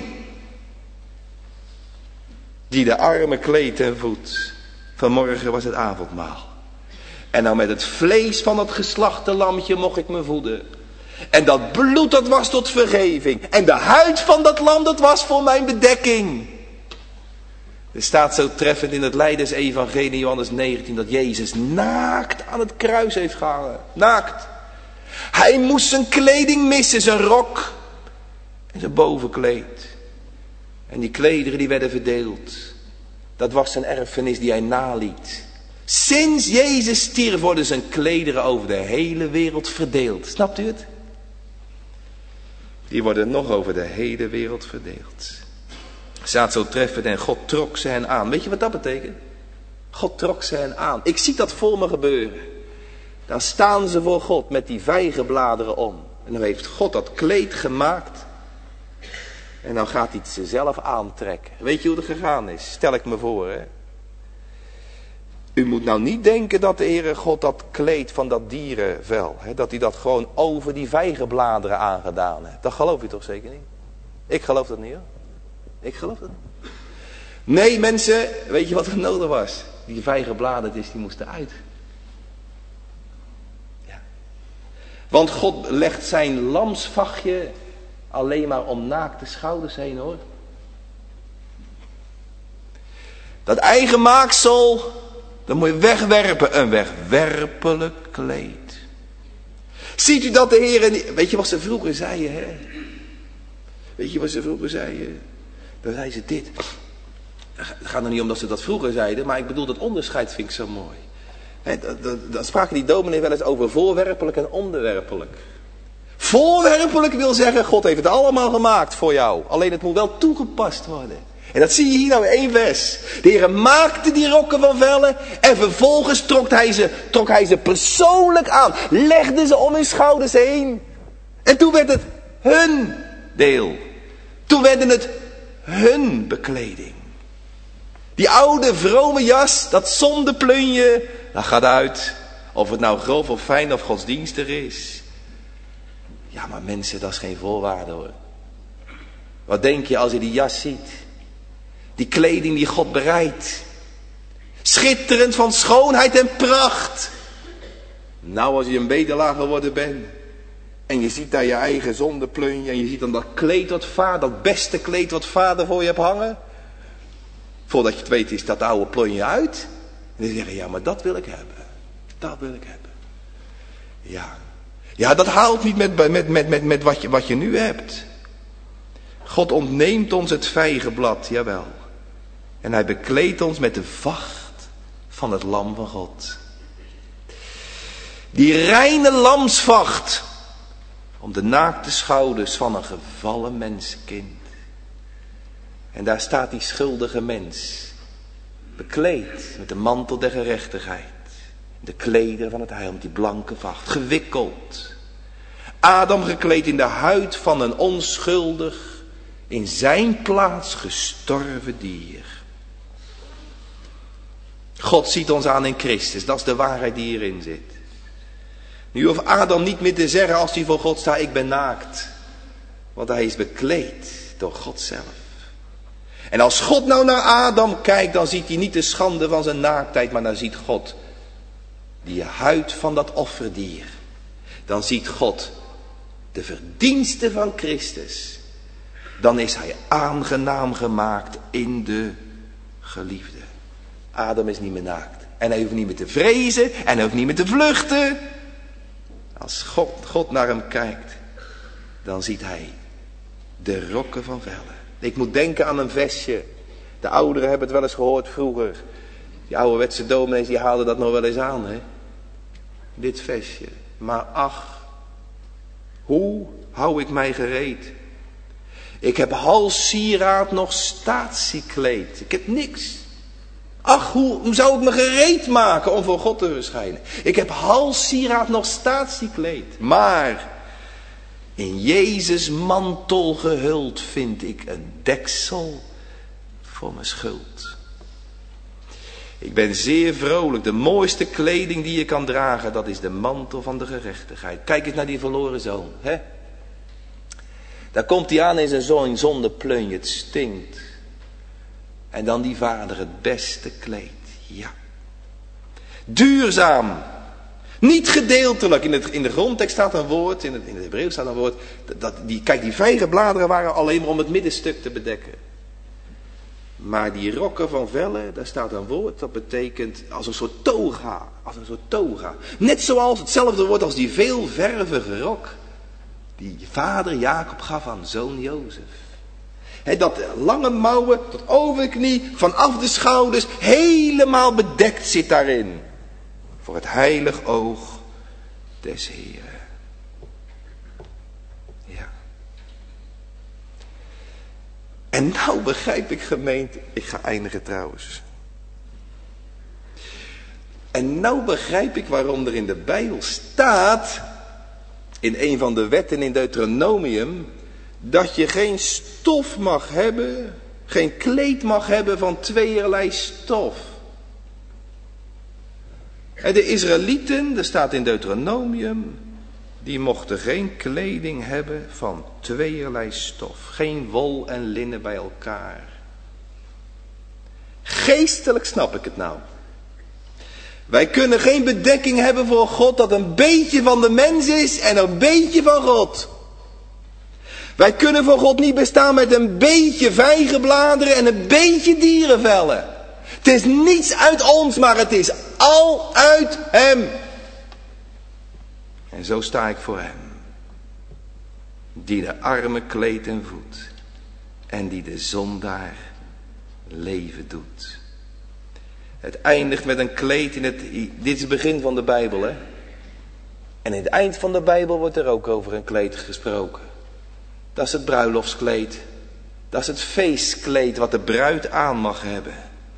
Die de armen kleedt en voedt. Vanmorgen was het avondmaal. En nou met het vlees van het geslachte lammetje mocht ik me voeden. En dat bloed dat was tot vergeving. En de huid van dat lam dat was voor mijn bedekking. Er staat zo treffend in het Lijdensevangelie Johannes negentien dat Jezus naakt aan het kruis heeft gehangen. Naakt. Hij moest zijn kleding missen, zijn rok en zijn bovenkleed. En die klederen die werden verdeeld. Dat was zijn erfenis die hij naliet. Sinds Jezus stierf worden zijn klederen over de hele wereld verdeeld. Snapt u het? Die worden nog over de hele wereld verdeeld. Staat zo treffend en God trok ze hen aan. Weet je wat dat betekent? God trok ze hen aan. Ik zie dat voor me gebeuren. Dan staan ze voor God met die vijgenbladeren om. En dan heeft God dat kleed gemaakt. En dan gaat hij het ze zelf aantrekken. Weet je hoe het gegaan is? Stel ik me voor, hè. U moet nou niet denken dat de Heere God dat kleed van dat dierenvel, hè, dat hij dat gewoon over die vijgenbladeren aangedaan heeft. Dat geloof je toch zeker niet? Ik geloof dat niet, hoor. Ik geloof dat niet. Nee, mensen, weet je wat er nodig was? Die vijgenbladeren die moesten uit. Ja. Want God legt zijn lamsvachtje alleen maar om naakte schouders heen, hoor. Dat eigen maaksel, dat moet je wegwerpen. Een wegwerpelijk kleed. Ziet u dat de Heer... Weet je wat ze vroeger zeiden, hè? Weet je wat ze vroeger zeiden? Dan zeiden ze dit. Het gaat er niet om dat ze dat vroeger zeiden, maar ik bedoel dat onderscheid vind ik zo mooi. He, dan spraken die dominee wel eens over voorwerpelijk en onderwerpelijk. Voorwerpelijk wil zeggen, God heeft het allemaal gemaakt voor jou. Alleen het moet wel toegepast worden. En dat zie je hier nou in één vers. De Heer maakte die rokken van vellen en vervolgens trok hij ze, trok hij ze persoonlijk aan. Legde ze om hun schouders heen. En toen werd het hun deel. Toen werden het hun bekleding. Die oude vrome jas, dat zondeplunje, dat gaat uit. Of het nou grof of fijn of godsdienstig is. Ja, maar mensen, dat is geen voorwaarde hoor. Wat denk je als je die jas ziet? Die kleding die God bereidt. Schitterend van schoonheid en pracht. Nou, als je een bedelaar geworden bent. En je ziet daar je eigen zondeplunje. En je ziet dan dat kleed wat vader, dat beste kleed wat vader voor je hebt hangen. Voordat je het weet is dat oude plunje uit. En dan zeg je, ja, maar dat wil ik hebben. Dat wil ik hebben. Ja. Ja, dat haalt niet met, met, met, met, met wat, je, wat je nu hebt. God ontneemt ons het vijgenblad, jawel. En hij bekleedt ons met de vacht van het lam van God. Die reine lamsvacht. Om de naakte schouders van een gevallen mensenkind. En daar staat die schuldige mens. Bekleed met de mantel der gerechtigheid. De kleder van het heil met die blanke vacht. Gewikkeld. Adam gekleed in de huid van een onschuldig, in zijn plaats gestorven dier. God ziet ons aan in Christus. Dat is de waarheid die hierin zit. Nu hoeft Adam niet meer te zeggen als hij voor God staat, ik ben naakt. Want hij is bekleed door God zelf. En als God nou naar Adam kijkt, dan ziet hij niet de schande van zijn naaktheid, maar dan ziet God die huid van dat offerdier. Dan ziet God de verdienste van Christus. Dan is hij aangenaam gemaakt in de geliefde. Adam is niet meer naakt. En hij hoeft niet meer te vrezen. En hij hoeft niet meer te vluchten. Als God, God naar hem kijkt, dan ziet hij de rokken van vellen. Ik moet denken aan een vestje. De ouderen hebben het wel eens gehoord vroeger. Die ouderwetse dominees die haalden dat nog wel eens aan. Hè? Dit vestje. Maar ach, hoe hou ik mij gereed? Ik heb halssieraad nog statiekleed. Ik heb niks. Ach, hoe, hoe zou ik me gereed maken om voor God te verschijnen? Ik heb halssieraad nog statiekleed. Maar in Jezus mantel gehuld vind ik een deksel voor mijn schuld. Ik ben zeer vrolijk. De mooiste kleding die je kan dragen, dat is de mantel van de gerechtigheid. Kijk eens naar die verloren zoon. Hè? Daar komt hij aan in zijn zoon zonder plunje. Het stinkt. En dan die vader, het beste kleed. Ja. Duurzaam. Niet gedeeltelijk. In, het, in de grondtekst staat een woord. In het, in het Hebreeuws staat een woord. Dat, die, kijk, die vijgenbladeren waren alleen maar om het middenstuk te bedekken. Maar die rokken van vellen, daar staat een woord. Dat betekent als een soort toga. Als een soort toga. Net zoals hetzelfde woord als die veelvervige rok. Die vader Jacob gaf aan zoon Jozef. He, dat lange mouwen tot over de knie, vanaf de schouders, helemaal bedekt zit daarin. Voor het heilig oog des Heeren. Ja. En nou begrijp ik, gemeente, ik ga eindigen trouwens. En nou begrijp ik waarom er in de Bijbel staat, in een van de wetten in Deuteronomium, dat je geen stof mag hebben, geen kleed mag hebben van tweeërlei stof. En de Israëlieten, er staat in Deuteronomium, die mochten geen kleding hebben van tweeërlei stof. Geen wol en linnen bij elkaar. Geestelijk snap ik het nou. Wij kunnen geen bedekking hebben voor God dat een beetje van de mens is en een beetje van God. Wij kunnen voor God niet bestaan met een beetje vijgenbladeren en een beetje dierenvellen. Het is niets uit ons, maar het is al uit hem. En zo sta ik voor hem. Die de arme kleedt en voedt. En die de zondaar leven doet. Het eindigt met een kleed in het... Dit is het begin van de Bijbel, hè. En in het eind van de Bijbel wordt er ook over een kleed gesproken. Dat is het bruiloftskleed. Dat is het feestkleed wat de bruid aan mag hebben.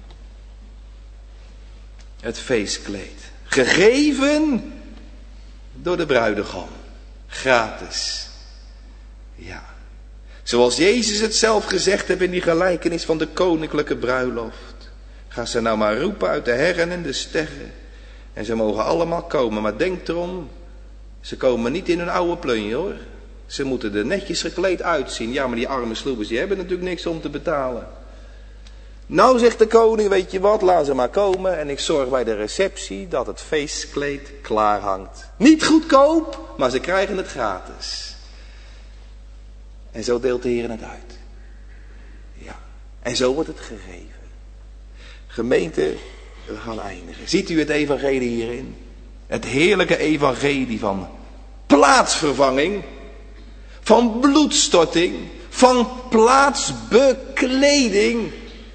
Het feestkleed. Gegeven door de bruidegom. Gratis. Ja. Zoals Jezus het zelf gezegd heeft in die gelijkenis van de koninklijke bruiloft. Ga ze nou maar roepen uit de herren en de sterren. En ze mogen allemaal komen. Maar denk erom, ze komen niet in hun oude plunje hoor. Ze moeten er netjes gekleed uitzien. Ja, maar die arme sloebers, die hebben natuurlijk niks om te betalen. Nou, zegt de koning, weet je wat, laat ze maar komen. En ik zorg bij de receptie dat het feestkleed klaar hangt. Niet goedkoop, maar ze krijgen het gratis. En zo deelt de Heer het uit. Ja, en zo wordt het gegeven. Gemeente, we gaan eindigen. Ziet u het evangelie hierin? Het heerlijke evangelie van plaatsvervanging, van bloedstorting, van plaatsbekleding.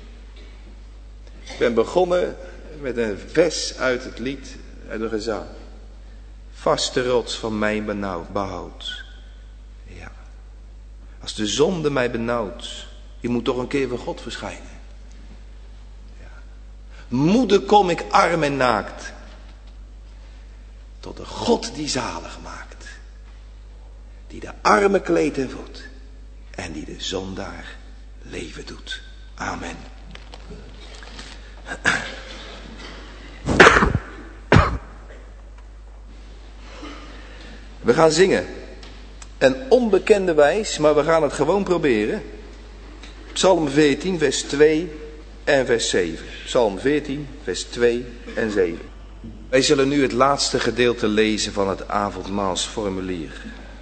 Ik ben begonnen met een vers uit het lied, uit de gezang. Vaste rots van mijn behoud. Ja. Als de zonde mij benauwt, je moet toch een keer voor God verschijnen. Ja. Moeder kom ik arm en naakt, tot de God die zalig maakt. Die de arme kleedt en voedt en die de zondaar leven doet. Amen. We gaan zingen. Een onbekende wijs, maar we gaan het gewoon proberen. Psalm veertien, vers twee en vers zeven. Psalm veertien, vers twee en zeven. Wij zullen nu het laatste gedeelte lezen van het avondmaalsformulier.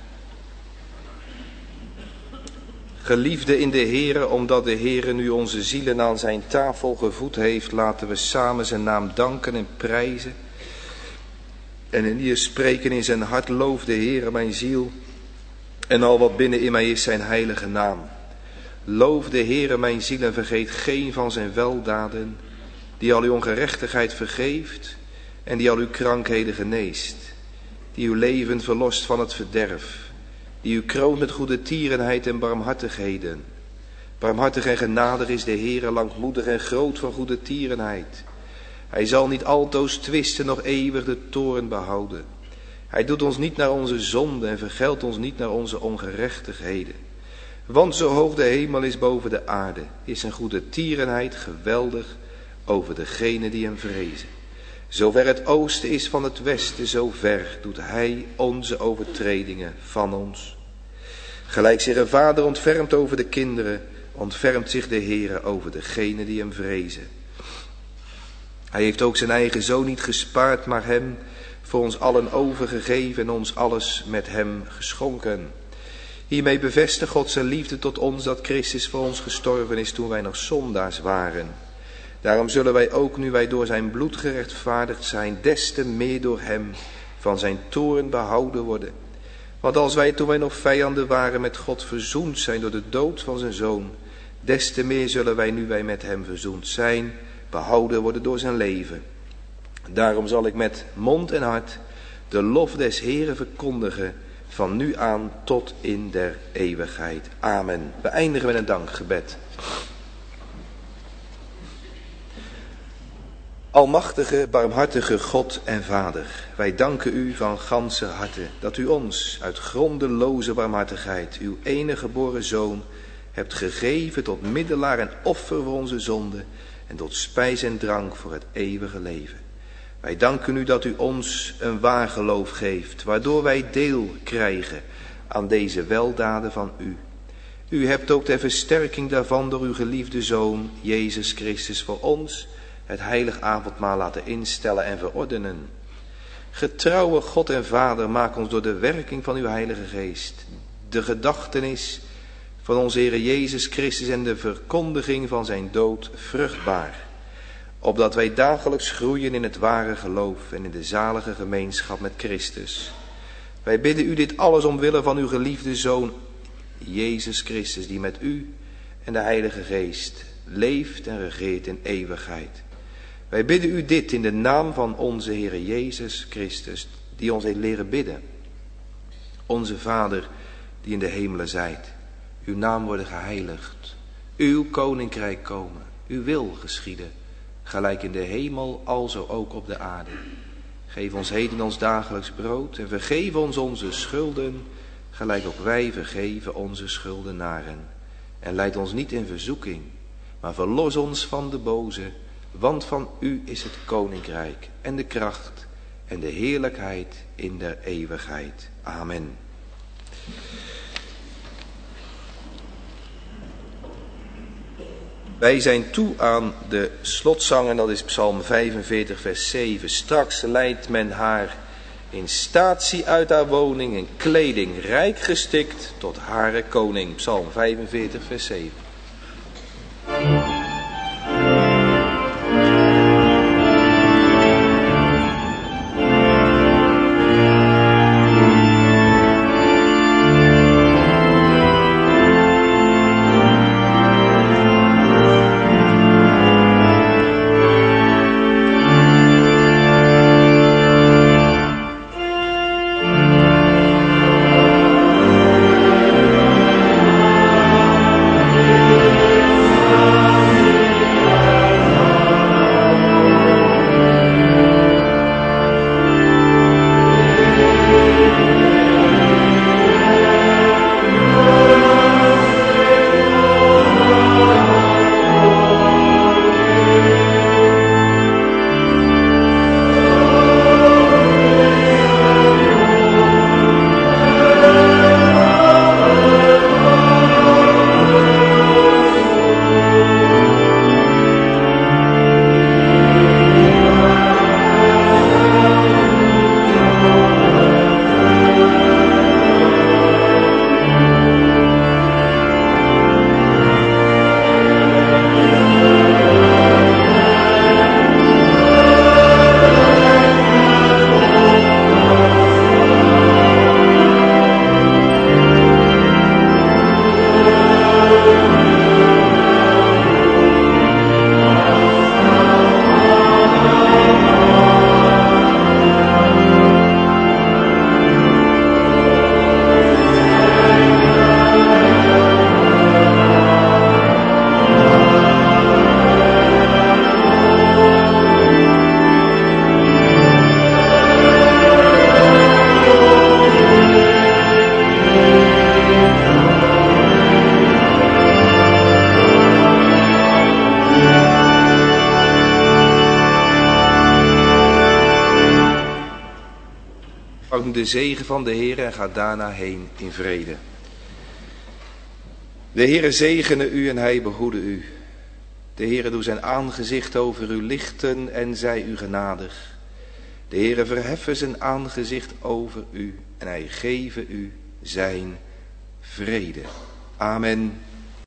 Geliefde in de Heere, omdat de Heere nu onze zielen aan zijn tafel gevoed heeft, laten we samen zijn naam danken en prijzen. En in hier spreken in zijn hart, loof de Heere mijn ziel en al wat binnen in mij is zijn heilige naam. Loof de Heere mijn ziel en vergeet geen van zijn weldaden, die al uw ongerechtigheid vergeeft en die al uw krankheden geneest, die uw leven verlost van het verderf, die u kroont met goede tierenheid en barmhartigheden. Barmhartig en genadig is de Heere, langmoedig en groot van goede tierenheid. Hij zal niet altoos twisten, nog eeuwig de toorn behouden. Hij doet ons niet naar onze zonde en vergeldt ons niet naar onze ongerechtigheden. Want zo hoog de hemel is boven de aarde, is zijn goede tierenheid geweldig over degenen die hem vrezen. Zover het oosten is van het westen, zo ver doet hij onze overtredingen van ons. Gelijk zich een vader ontfermt over de kinderen, ontfermt zich de Heere over degenen die hem vrezen. Hij heeft ook zijn eigen zoon niet gespaard, maar hem voor ons allen overgegeven en ons alles met hem geschonken. Hiermee bevestigt God zijn liefde tot ons, dat Christus voor ons gestorven is toen wij nog zondaars waren. Daarom zullen wij ook, nu wij door zijn bloed gerechtvaardigd zijn, des te meer door hem van zijn toorn behouden worden. Want als wij, toen wij nog vijanden waren, met God verzoend zijn door de dood van zijn zoon, des te meer zullen wij, nu wij met hem verzoend zijn, behouden worden door zijn leven. Daarom zal ik met mond en hart de lof des Heeren verkondigen, van nu aan tot in der eeuwigheid. Amen. We eindigen met een dankgebed. Almachtige, barmhartige God en Vader, wij danken u van ganse harte dat u ons uit grondeloze barmhartigheid uw enige geboren Zoon hebt gegeven tot middelaar en offer voor onze zonde en tot spijs en drank voor het eeuwige leven. Wij danken u dat u ons een waar geloof geeft, waardoor wij deel krijgen aan deze weldaden van u. U hebt ook ter versterking daarvan door uw geliefde Zoon, Jezus Christus, voor ons het heilig avondmaal laten instellen en verordenen. Getrouwe God en Vader, maak ons door de werking van uw Heilige Geest de gedachtenis van onze Heer Jezus Christus en de verkondiging van zijn dood vruchtbaar, opdat wij dagelijks groeien in het ware geloof en in de zalige gemeenschap met Christus. Wij bidden u dit alles omwille van uw geliefde Zoon, Jezus Christus, die met u en de Heilige Geest leeft en regeert in eeuwigheid. Wij bidden u dit in de naam van onze Heer Jezus Christus, die ons heeft leren bidden. Onze Vader, die in de hemelen zijt, uw naam worden geheiligd, uw koninkrijk komen, uw wil geschieden, gelijk in de hemel, alzo ook op de aarde. Geef ons heden ons dagelijks brood en vergeef ons onze schulden, gelijk ook wij vergeven onze schuldenaren. En leid ons niet in verzoeking, maar verlos ons van de boze, want van u is het koninkrijk en de kracht en de heerlijkheid in der eeuwigheid. Amen. Wij zijn toe aan de slotzang en dat is Psalm vijfenveertig vers zeven. Straks leidt men haar in statie uit haar woning en kleding rijk gestikt tot hare koning. Psalm vijfenveertig vers zeven. De zegen van de Heer en ga daarna heen in vrede. De Heere zegene u en hij behoede u. De Heere doe zijn aangezicht over u lichten en zij u genadig. De Heere verheffen zijn aangezicht over u en hij geven u zijn vrede. Amen.